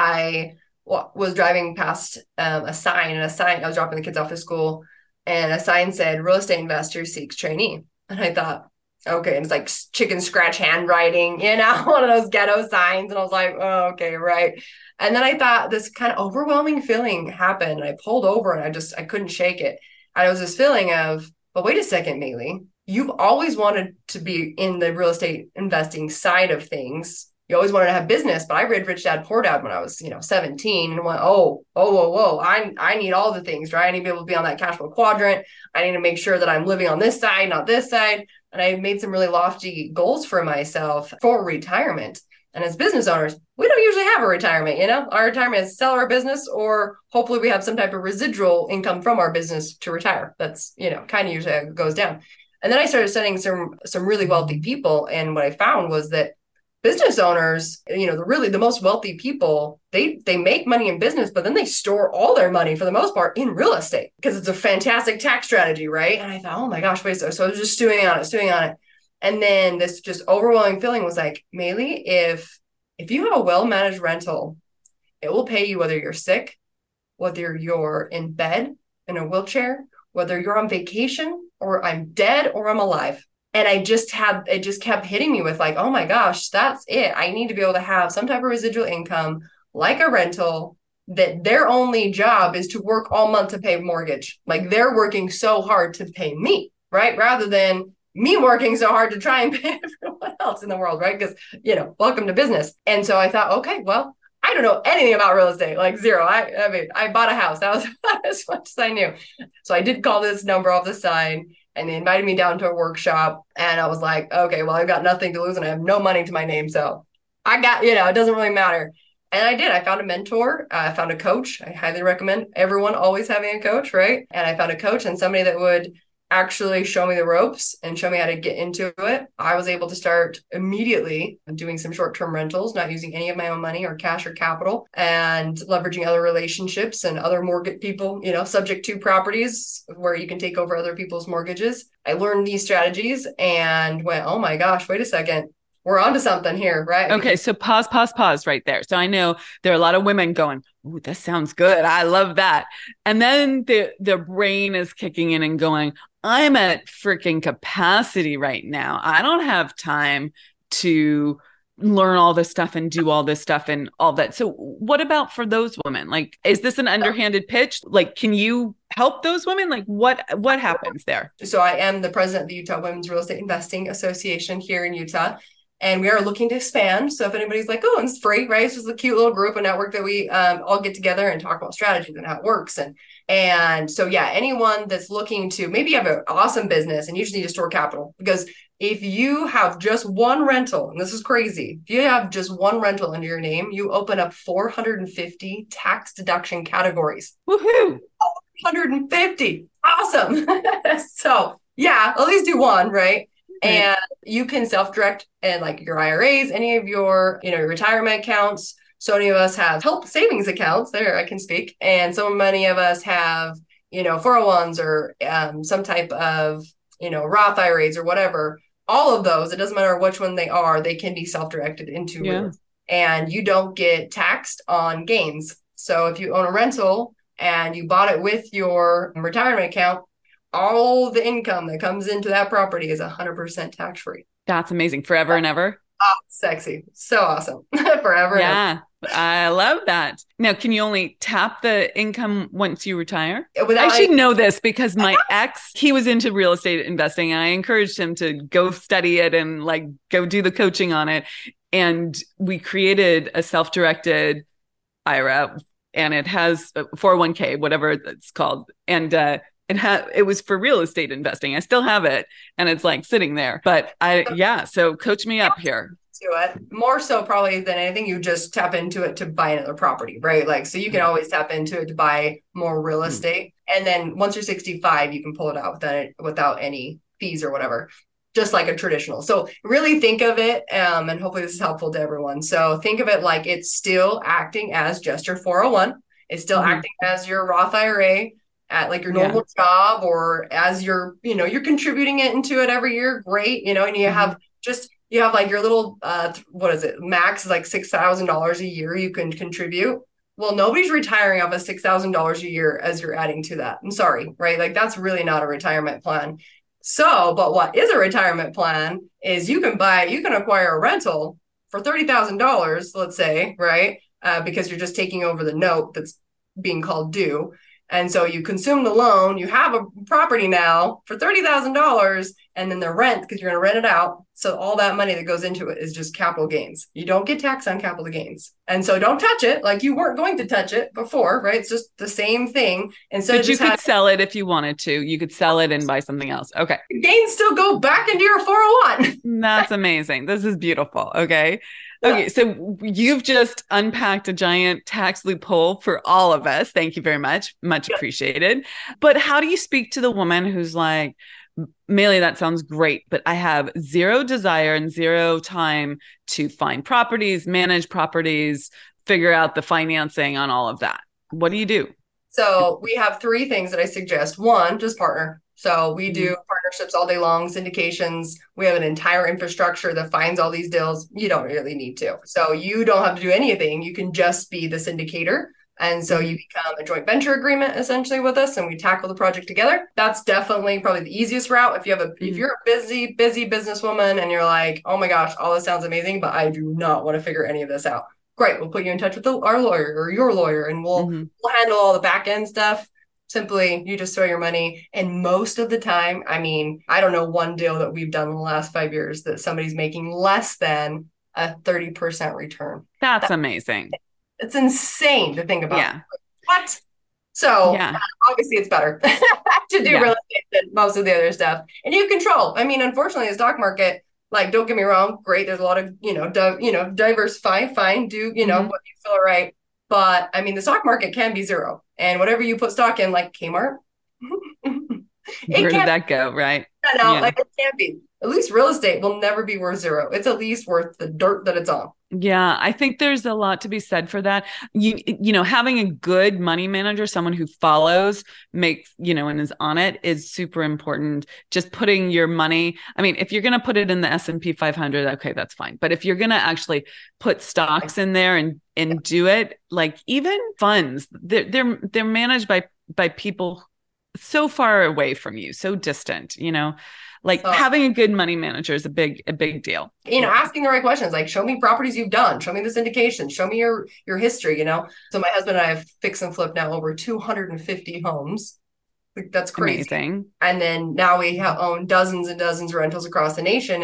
I w- was driving past um, a sign, and a sign, I was dropping the kids off at school, and a sign said, real estate investor seeks trainee. And I thought, okay. And it's like chicken scratch handwriting, you know, one of those ghetto signs. And I was like, oh, okay, right. And then I thought this kind of overwhelming feeling happened. And I pulled over, and I just, I couldn't shake it. And it was this feeling of, but wait a second, Maylee, you've always wanted to be in the real estate investing side of things. You always wanted to have business, but I read Rich Dad Poor Dad when I was, you know, seventeen, and went, oh, oh, whoa, whoa, I, I need all the things, right? I need to be able to be on that cash flow quadrant. I need to make sure that I'm living on this side, not this side. And I made some really lofty goals for myself for retirement. And as business owners, we don't usually have a retirement, you know, our retirement is sell our business, or hopefully we have some type of residual income from our business to retire. That's, you know, kind of usually how it goes down. And then I started studying some, some really wealthy people. And what I found was that business owners, you know, the really, the most wealthy people, they, they make money in business, but then they store all their money for the most part in real estate, because it's a fantastic tax strategy. Right. And I thought, oh my gosh, wait, so, so I was just stewing on it, stewing on it. And then this just overwhelming feeling was like, Maylee, if if you have a well-managed rental, it will pay you whether you're sick, whether you're in bed in a wheelchair, whether you're on vacation, or I'm dead, or I'm alive. And I just had, it just kept hitting me with like, oh my gosh, that's it. I need to be able to have some type of residual income, like a rental, that their only job is to work all month to pay mortgage. Like they're working so hard to pay me, right? Rather than me working so hard to try and pay everyone else in the world, right? Because, you know, welcome to business. And so I thought, okay, well, I don't know anything about real estate, like zero. I, I mean, I bought a house. That was as much as I knew. So I did call this number off the side, and they invited me down to a workshop. And I was like, okay, well, I've got nothing to lose, and I have no money to my name. So I got, you know, it doesn't really matter. And I did. I found a mentor. Uh, I found a coach. I highly recommend everyone always having a coach, right? And I found a coach and somebody that would actually show me the ropes and show me how to get into it. I was able to start immediately doing some short-term rentals, not using any of my own money or cash or capital, and leveraging other relationships and other mortgage people, you know, subject to properties where you can take over other people's mortgages. I learned these strategies and went, oh my gosh, wait a second. We're onto something here, right? Okay. So pause, pause, pause right there. So I know there are a lot of women going, "Ooh, this sounds good. I love that." And then the, their brain is kicking in and going, I'm at freaking capacity right now. I don't have time to learn all this stuff and do all this stuff and all that. So what about for those women? Like, is this an underhanded pitch? Like, can you help those women? Like what, what happens there? So I am the president of the Utah Women's Real Estate Investing Association here in Utah. and we are looking to expand. So if anybody's like, oh, it's free, right? It's just a cute little group, a network that we um, all get together and talk about strategies and how it works. And and so, yeah, anyone that's looking to, maybe you have an awesome business and you just need to store capital, because if you have just one rental, and this is crazy, if you have just one rental under your name, you open up four hundred fifty tax deduction categories. Woohoo! four hundred fifty. Awesome. So yeah, at least do one, right? Right. And you can self-direct and like your I R As, any of your, you know, your retirement accounts. So many of us have health savings accounts. There, I can speak. And so many of us have, you know, four oh ones or um, some type of, you know, Roth I R As or whatever. All of those, it doesn't matter which one they are, they can be self-directed into yeah. real estate. And you don't get taxed on gains. So if you own a rental and you bought it with your retirement account, all the income that comes into that property is one hundred percent tax-free. That's amazing. Forever and ever. Oh, sexy. So awesome. Forever. Yeah. I love that. Now, can you only tap the income once you retire? Without I should any- know this because my ex, he was into real estate investing and I encouraged him to go study it and like go do the coaching on it. And we created a self-directed I R A and it has four oh one k, whatever it's called. And, uh, It had, it was for real estate investing. I still have it and it's like sitting there, but I, yeah. So coach me up here. To it more so probably than anything, you just tap into it to buy another property, right? Like, so you can always tap into it to buy more real estate. Mm-hmm. And then once you're sixty-five, you can pull it out without, without any fees or whatever, just like a traditional. So really think of it. Um, and hopefully this is helpful to everyone. So think of it like it's still acting as just your four oh one. It's still mm-hmm. acting as your Roth I R A. At like your normal yeah. job, or as you're, you know, you're contributing it into it every year. Great. You know, and you mm-hmm. have just, you have like your little, uh, what is it? Max is like six thousand dollars a year you can contribute. Well, nobody's retiring off of six thousand dollars a year as you're adding to that. I'm sorry, right? Like that's really not a retirement plan. So, but what is a retirement plan is you can buy, you can acquire a rental for thirty thousand dollars, let's say, right? Uh, because you're just taking over the note that's being called due. And so you consume the loan, you have a property now for thirty thousand dollars, and then the rent, because you're going to rent it out. So all that money that goes into it is just capital gains. You don't get taxed on capital gains. And so don't touch it like you weren't going to touch it before, right? It's just the same thing. Instead but of you just could having- sell it if you wanted to. You could sell it and buy something else. Okay. Gains still go back into your four oh one. That's amazing. This is beautiful. Okay. Okay, so you've just unpacked a giant tax loophole for all of us. Thank you very much. Much appreciated. But how do you speak to the woman who's like, Maylee, that sounds great, but I have zero desire and zero time to find properties, manage properties, figure out the financing on all of that. What do you do? So we have three things that I suggest. One, just partner. So we do partnerships all day long, syndications. We have an entire infrastructure that finds all these deals. You don't really need to. So you don't have to do anything. You can just be the syndicator. And so you become a joint venture agreement essentially with us, and we tackle the project together. That's definitely probably the easiest route. If you have a, mm-hmm. if you're a busy, busy businesswoman and you're like, oh my gosh, all this sounds amazing, but I do not want to figure any of this out. Great. We'll put you in touch with the, our lawyer or your lawyer, and we'll, mm-hmm. we'll handle all the back end stuff. Simply, you just throw your money. And most of the time, I mean, I don't know one deal that we've done in the last five years that somebody's making less than a thirty percent return. That's, That's amazing. It's insane to think about. Yeah. What? So yeah. obviously it's better to do yeah. real estate than most of the other stuff. And you control. I mean, unfortunately, the stock market, like, don't get me wrong, great. There's a lot of, you know, di- you know, diversify, fine, do, you know, mm-hmm. what you feel right. But I mean, the stock market can be zero. And whatever you put stock in, like Kmart, where did that go? Right. No, yeah. like it can't be. At least real estate will never be worth zero. It's at least worth the dirt that it's on. Yeah, I think there's a lot to be said for that. You you know, having a good money manager, someone who follows, makes, you know, and is on it is super important. Just putting your money, I mean, if you're going to put it in the S and P five hundred, okay, that's fine. But if you're going to actually put stocks in there and and do it, like even funds, they're they're they're managed by by people so far away from you, so distant, you know. Like so, having a good money manager is a big, a big deal. You know, asking the right questions, like show me properties you've done, show me the syndication, show me your, your history, you know? So my husband and I have fixed and flipped now over two hundred fifty homes. Like, that's crazy. Amazing. And then now we have owned dozens and dozens of rentals across the nation. And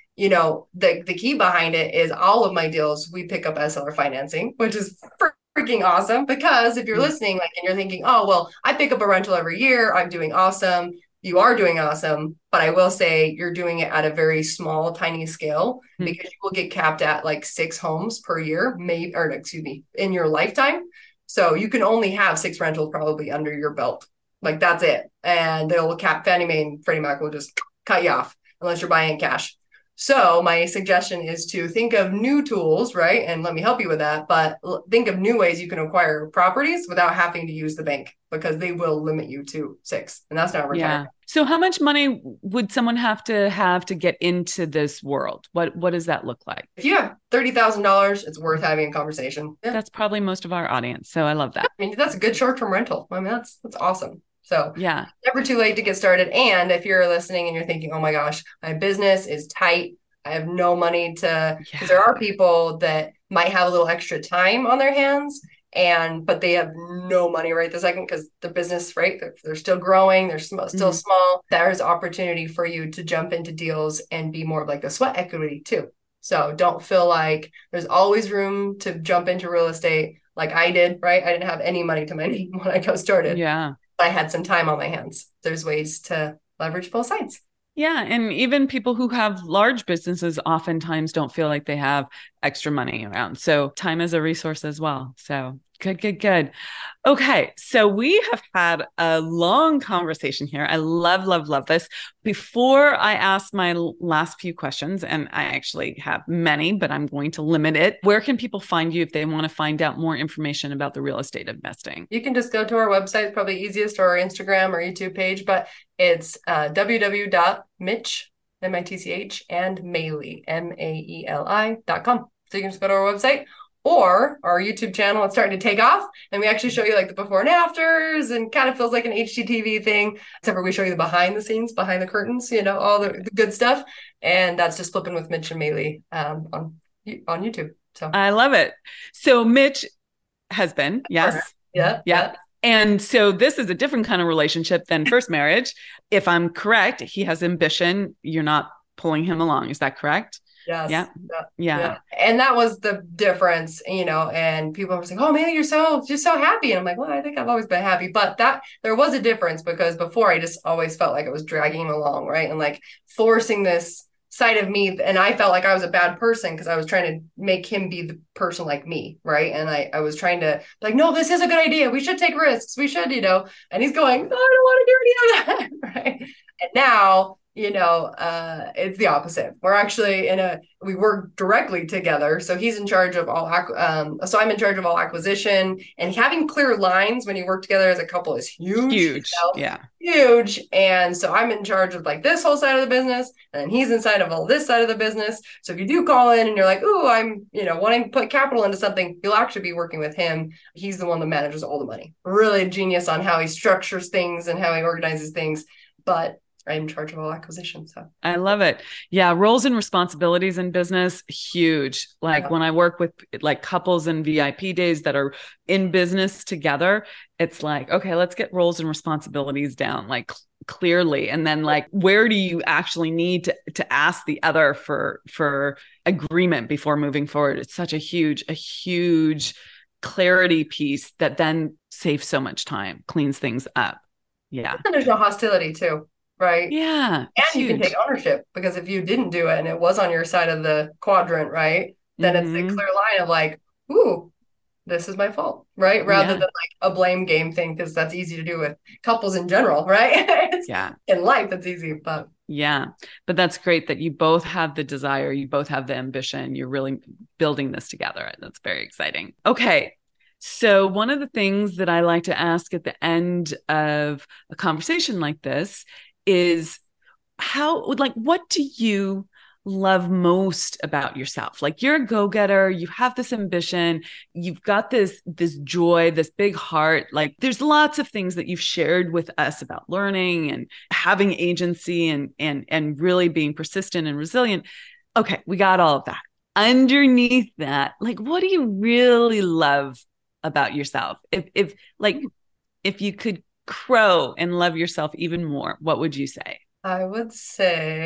you know, the, the key behind it is all of my deals, we pick up as seller financing, which is freaking awesome. Because if you're Mm. listening, like, and you're thinking, oh, well, I pick up a rental every year, I'm doing awesome. You are doing awesome, but I will say you're doing it at a very small, tiny scale, Mm. because you will get capped at like six homes per year, maybe, or excuse me, in your lifetime. So you can only have six rentals probably under your belt. Like that's it. And they'll cap, Fannie Mae and Freddie Mac will just cut you off unless you're buying cash. So my suggestion is to think of new tools, right? And let me help you with that. But think of new ways you can acquire properties without having to use the bank, because they will limit you to six, and that's not retirement. Yeah. So how much money would someone have to have to get into this world? What What does that look like? If you have thirty thousand dollars, it's worth having a conversation. Yeah. That's probably most of our audience. So I love that. I mean, that's a good short-term rental. I mean, that's that's awesome. So yeah, never too late to get started. And if you're listening and you're thinking, oh my gosh, my business is tight, I have no money to, because yeah. there are people that might have a little extra time on their hands, and but they have no money right this second because the business, right, they're, they're still growing, they're sm- still mm-hmm. small. There's opportunity for you to jump into deals and be more of like the sweat equity too. So don't feel like there's always room to jump into real estate like I did, right? I didn't have any money to my name when I got started. Yeah. I had some time on my hands. There's ways to leverage both sides. Yeah. And even people who have large businesses oftentimes don't feel like they have extra money around. So time is a resource as well. So good, good, good. Okay. So we have had a long conversation here. I love, love, love this. Before I ask my last few questions, and I actually have many, but I'm going to limit it. Where can people find you if they want to find out more information about the real estate investing? You can just go to our website, probably easiest, or our Instagram or YouTube page, but it's uh, w w w dot mitch, M I T C H, and Maeli, M A E L I dot com. So you can just go to our website. Or our YouTube channel, it's starting to take off, and we actually show you like the before and afters, and kind of feels like an H G T V thing, except for we show you the behind the scenes, behind the curtains, you know, all the, the good stuff. And that's just Flipping with Mitch and Maeli um, on on YouTube. So I love it. So Mitch, husband, yes, right. yeah, yeah. yeah. And so this is a different kind of relationship than first marriage. If I'm correct, he has ambition. You're not pulling him along. Is that correct? Yes. Yeah. Yeah. yeah. Yeah. And that was the difference, you know, and people were saying, oh man, you're so, just so happy. And I'm like, well, I think I've always been happy, but that there was a difference, because before I just always felt like it was dragging him along. Right. And like forcing this side of me. And I felt like I was a bad person because I was trying to make him be the person like me. Right. And I, I was trying to like, no, this is a good idea. We should take risks. We should, you know, and he's going, no, I don't want to do any of that. Right. And now, you know, uh, it's the opposite. We're actually in a, we work directly together. So he's in charge of all, um, so I'm in charge of all acquisition, and having clear lines when you work together as a couple is huge. Huge. You know? Yeah. Huge. And so I'm in charge of like this whole side of the business, and then he's inside of all this side of the business. So if you do call in and you're like, oh, I'm, you know, wanting to put capital into something, you'll actually be working with him. He's the one that manages all the money. Really a genius on how he structures things and how he organizes things. But I'm in charge of all acquisition. So I love it. Yeah. Roles and responsibilities in business, huge. Like yeah. when I work with like couples and V I P days that are in business together, it's like, okay, let's get roles and responsibilities down like clearly. And then like, where do you actually need to, to ask the other for, for agreement before moving forward? It's such a huge, a huge clarity piece that then saves so much time, cleans things up. Yeah. And there's no hostility too. Right. Yeah. And huge. you can take ownership, because if you didn't do it and it was on your side of the quadrant, right, then mm-hmm. it's a clear line of like, ooh, this is my fault. Right. Rather yeah. than like a blame game thing, because that's easy to do with couples in general. Right. yeah. In life, it's easy. But yeah. But that's great that you both have the desire. You both have the ambition. You're really building this together. That's very exciting. Okay. So one of the things that I like to ask at the end of a conversation like this is how, like, what do you love most about yourself? Like, you're a go-getter, you have this ambition, you've got this, this joy, this big heart. Like, there's lots of things that you've shared with us about learning and having agency and, and, and really being persistent and resilient. Okay. We got all of that. Underneath that, like, what do you really love about yourself? If, if like, if you could crow and love yourself even more, what would you say? I would say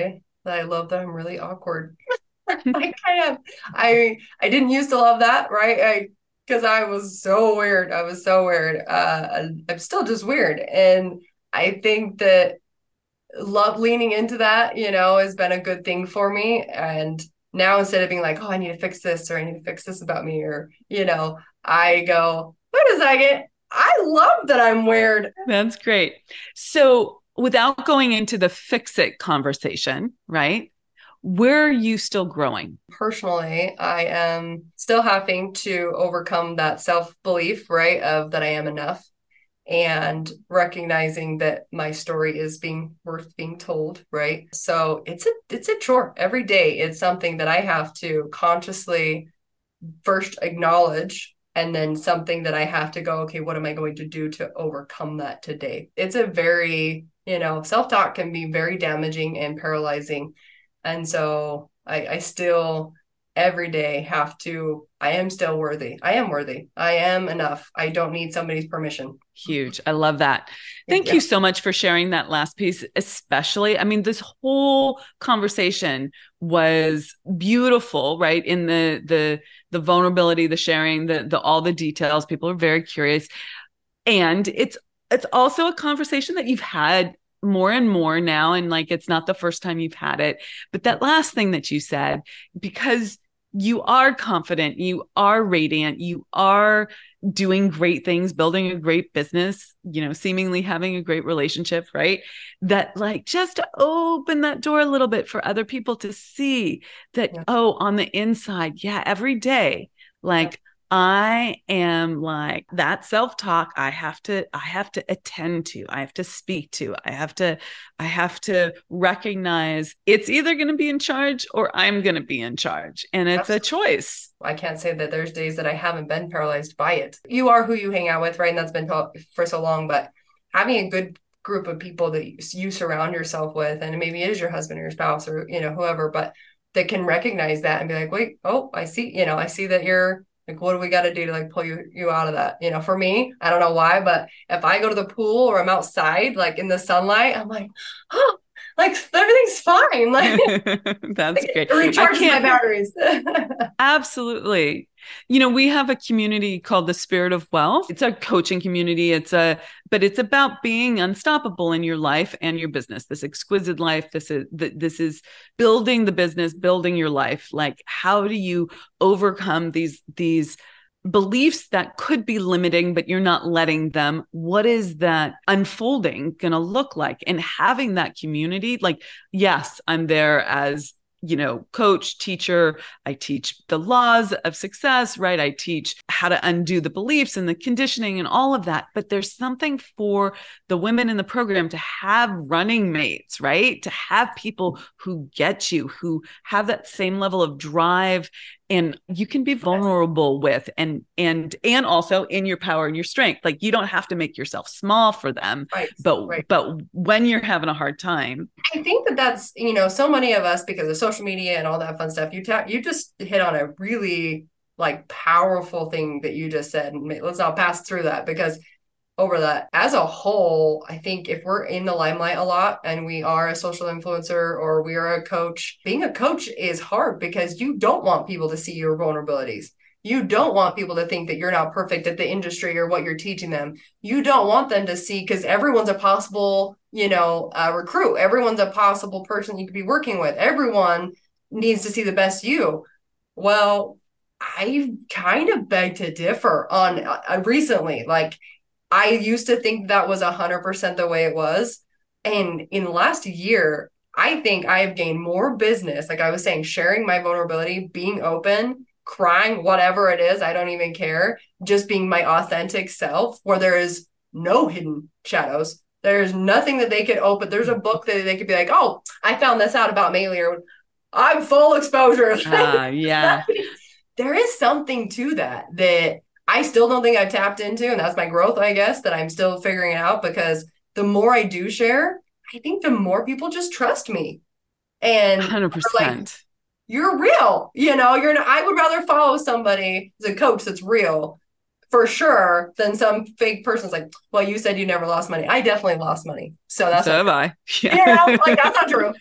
that I love that I'm really awkward. Like I am. I I didn't used to love that, right? I because I was so weird. I was so weird. Uh, I'm still just weird, and I think that love leaning into that, you know, has been a good thing for me. And now instead of being like, oh, I need to fix this or I need to fix this about me, or you know, I go, wait a second, I love that I'm weird. That's great. So without going into the fix it conversation, right? Where are you still growing? Personally, I am still having to overcome that self-belief, right, of that I am enough, and recognizing that my story is being worth being told, right? So it's a it's a chore every day. It's something that I have to consciously first acknowledge, and then something that I have to go, okay, what am I going to do to overcome that today? It's a very, you know, self-talk can be very damaging and paralyzing. And so I, I still every day have to, I am still worthy. I am worthy. I am enough. I don't need somebody's permission. Huge. I love that. Thank Yeah. you so much for sharing that last piece, especially. I mean, this whole conversation was beautiful, right? In the the the vulnerability, the sharing, the the all the details. People are very curious. And it's it's also a conversation that you've had more and more now. And like, it's not the first time you've had it. But that last thing that you said, because you are confident, you are radiant, you are doing great things, building a great business, you know, seemingly having a great relationship, right? That like just to open that door a little bit for other people to see that, Yeah. oh, on the inside, yeah, every day, like, yeah. I am like that self-talk I have to, I have to attend to, I have to speak to, I have to, I have to recognize it's either going to be in charge or I'm going to be in charge. And it's Absolutely. a choice. I can't say that there's days that I haven't been paralyzed by it. You are who you hang out with, right? And that's been for so long, but having a good group of people that you surround yourself with, and maybe it is your husband or your spouse or, you know, whoever, but that can recognize that and be like, wait, oh, I see, you know, I see that you're, like, what do we got to do to like pull you you out of that? You know, for me, I don't know why, but if I go to the pool or I'm outside, like in the sunlight, I'm like, oh, like everything's fine. Like that's like, great. It recharges my batteries. Absolutely. You know, we have a community called the Spirit of Wealth. It's a coaching community. It's a, but it's about being unstoppable in your life and your business. This exquisite life. This is, this is building the business, building your life. Like, how do you overcome these, these beliefs that could be limiting, but you're not letting them? What is that unfolding going to look like? And having that community, like, yes, I'm there as, you know, coach, teacher. I teach the laws of success, right? I teach how to undo the beliefs and the conditioning and all of that. But there's something for the women in the program to have running mates, right? To have people who get you, who have that same level of drive, and you can be vulnerable with, and and and also in your power and your strength. Like, you don't have to make yourself small for them, right, but right. but when you're having a hard time, I think that that's, you know, so many of us, because of social media and all that fun stuff, you ta- you just hit on a really like powerful thing that you just said. And let's not pass through that, because over that as a whole, I think if we're in the limelight a lot and we are a social influencer or we are a coach, being a coach is hard because you don't want people to see your vulnerabilities. You don't want people to think that you're not perfect at the industry or what you're teaching them. You don't want them to see, because everyone's a possible, you know, uh, recruit. Everyone's a possible person you could be working with. Everyone needs to see the best you. Well, I kind of beg to differ on uh, recently. Like, I used to think that was one hundred percent the way it was. And in the last year, I think I have gained more business. Like I was saying, sharing my vulnerability, being open, crying, whatever it is, I don't even care. Just being my authentic self, where there is no hidden shadows. There's nothing that they could open. There's a book that they could be like, oh, I found this out about Maylee, or I'm full exposure. Uh, yeah. There is something to that that I still don't think I've tapped into. And that's my growth, I guess, that I'm still figuring out, because the more I do share, I think the more people just trust me. And one hundred percent. Like, you're real. You know, you're not, I would rather follow somebody as a coach that's real for sure than some fake person's like, well, you said you never lost money. I definitely lost money. So that's so have I. Yeah. yeah like that's not true.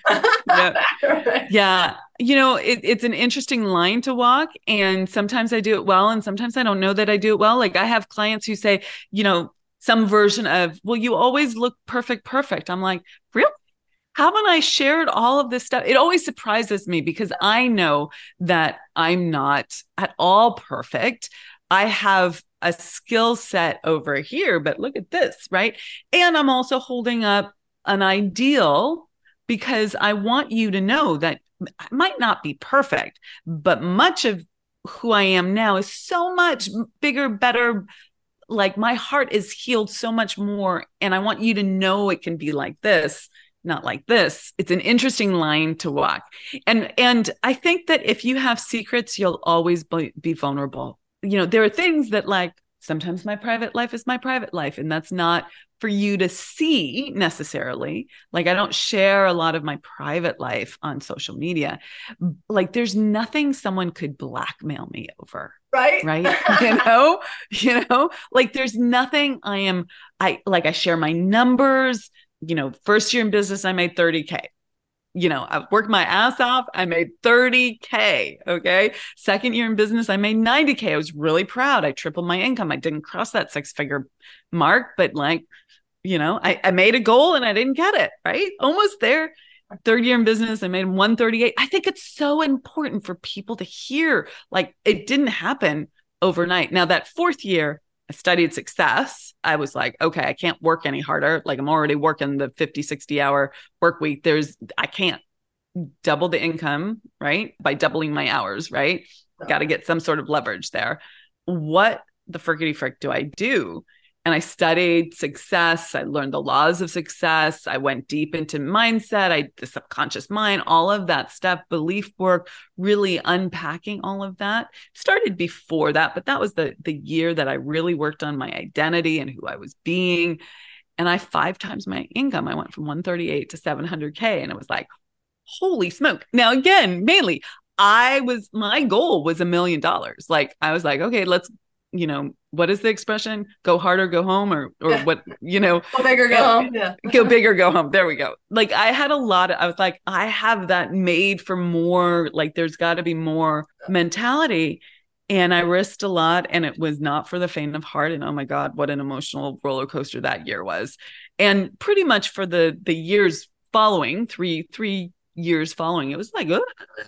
yeah. yeah. You know, it, it's an interesting line to walk. And sometimes I do it well. And sometimes I don't know that I do it well. Like I have clients who say, you know, some version of, well, you always look perfect, perfect. I'm like, really? Haven't I shared all of this stuff? It always surprises me because I know that I'm not at all perfect. I have a skill set over here, but look at this, right? And I'm also holding up an ideal because I want you to know that I might not be perfect, but much of who I am now is so much bigger, better. Like my heart is healed so much more. And I want you to know it can be like this, not like this. It's an interesting line to walk. And, and I think that if you have secrets, you'll always be, be vulnerable. You know, there are things that like, sometimes my private life is my private life, and that's not for you to see necessarily. Like I don't share a lot of my private life on social media. Like there's nothing someone could blackmail me over. Right. Right. You know, you know, like there's nothing I am, I like, I share my numbers, you know, first year in business, I made thirty K. You know, I've worked my ass off. I made thirty K. Okay. Second year in business, I made ninety K. I was really proud. I tripled my income. I didn't cross that six figure mark, but like, you know, I, I made a goal and I didn't get it. Right. Almost there. Third year in business, I made one thirty-eight. I think it's so important for people to hear, like it didn't happen overnight. Now that fourth year, I studied success. I was like, okay, I can't work any harder. Like I'm already working the fifty, sixty hour work week. There's, I can't double the income, right? By doubling my hours, right? No. Got to get some sort of leverage there. What the frickety frick do I do? And I studied success. I learned the laws of success. I went deep into mindset, I the subconscious mind, all of that stuff, belief work, really unpacking all of that. Started before that, but that was the, the year that I really worked on my identity and who I was being. And I five times my income. I went from one thirty-eight to seven hundred K. And it was like, holy smoke. Now, again, mainly I was, my goal was a million dollars. Like I was like, okay, let's, you know, what is the expression? Go hard or go home, or, or yeah. what, you know, go big or go home. Yeah. Go big or go home. There we go. Like I had a lot of, I was like, I have that made for more, like there's got to be more mentality. And I risked a lot, and it was not for the faint of heart. And oh my God, what an emotional roller coaster that year was. And pretty much for the, the years following, three, three years following, it was like, oh,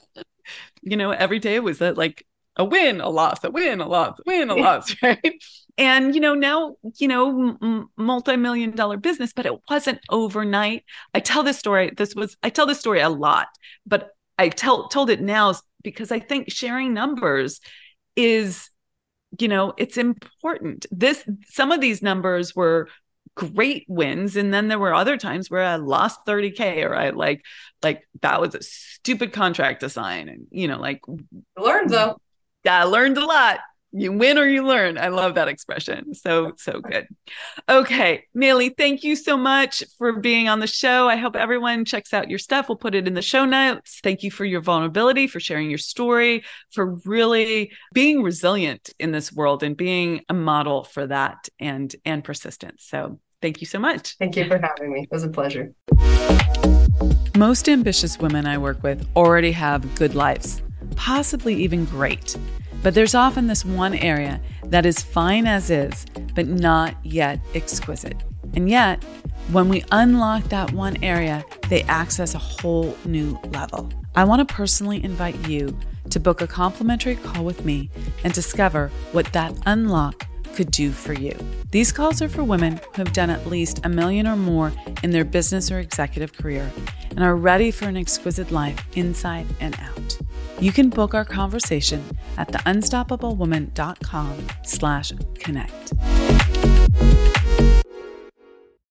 you know, every day was that like, a win, a loss, a win, a loss, a win, a loss, right? And, you know, now, you know, m- multi-million dollar business, but it wasn't overnight. I tell this story, this was, I tell this story a lot, but I tell, told it now because I think sharing numbers is, you know, it's important. This, some of these numbers were great wins. And then there were other times where I lost thirty K, or I like, like that was a stupid contract to sign. And, you know, like learned though. Yeah, I learned a lot. You win or you learn. I love that expression. So, so good. Okay, Maylee, thank you so much for being on the show. I hope everyone checks out your stuff. We'll put it in the show notes. Thank you for your vulnerability, for sharing your story, for really being resilient in this world and being a model for that and, and persistence. So thank you so much. Thank you for having me. It was a pleasure. Most ambitious women I work with already have good lives, possibly even great. But there's often this one area that is fine as is, but not yet exquisite. And yet, when we unlock that one area, they access a whole new level. I want to personally invite you to book a complimentary call with me and discover what that unlock could do for you. These calls are for women who have done at least a million or more in their business or executive career and are ready for an exquisite life inside and out. You can book our conversation at the unstoppable woman dot com slash connect.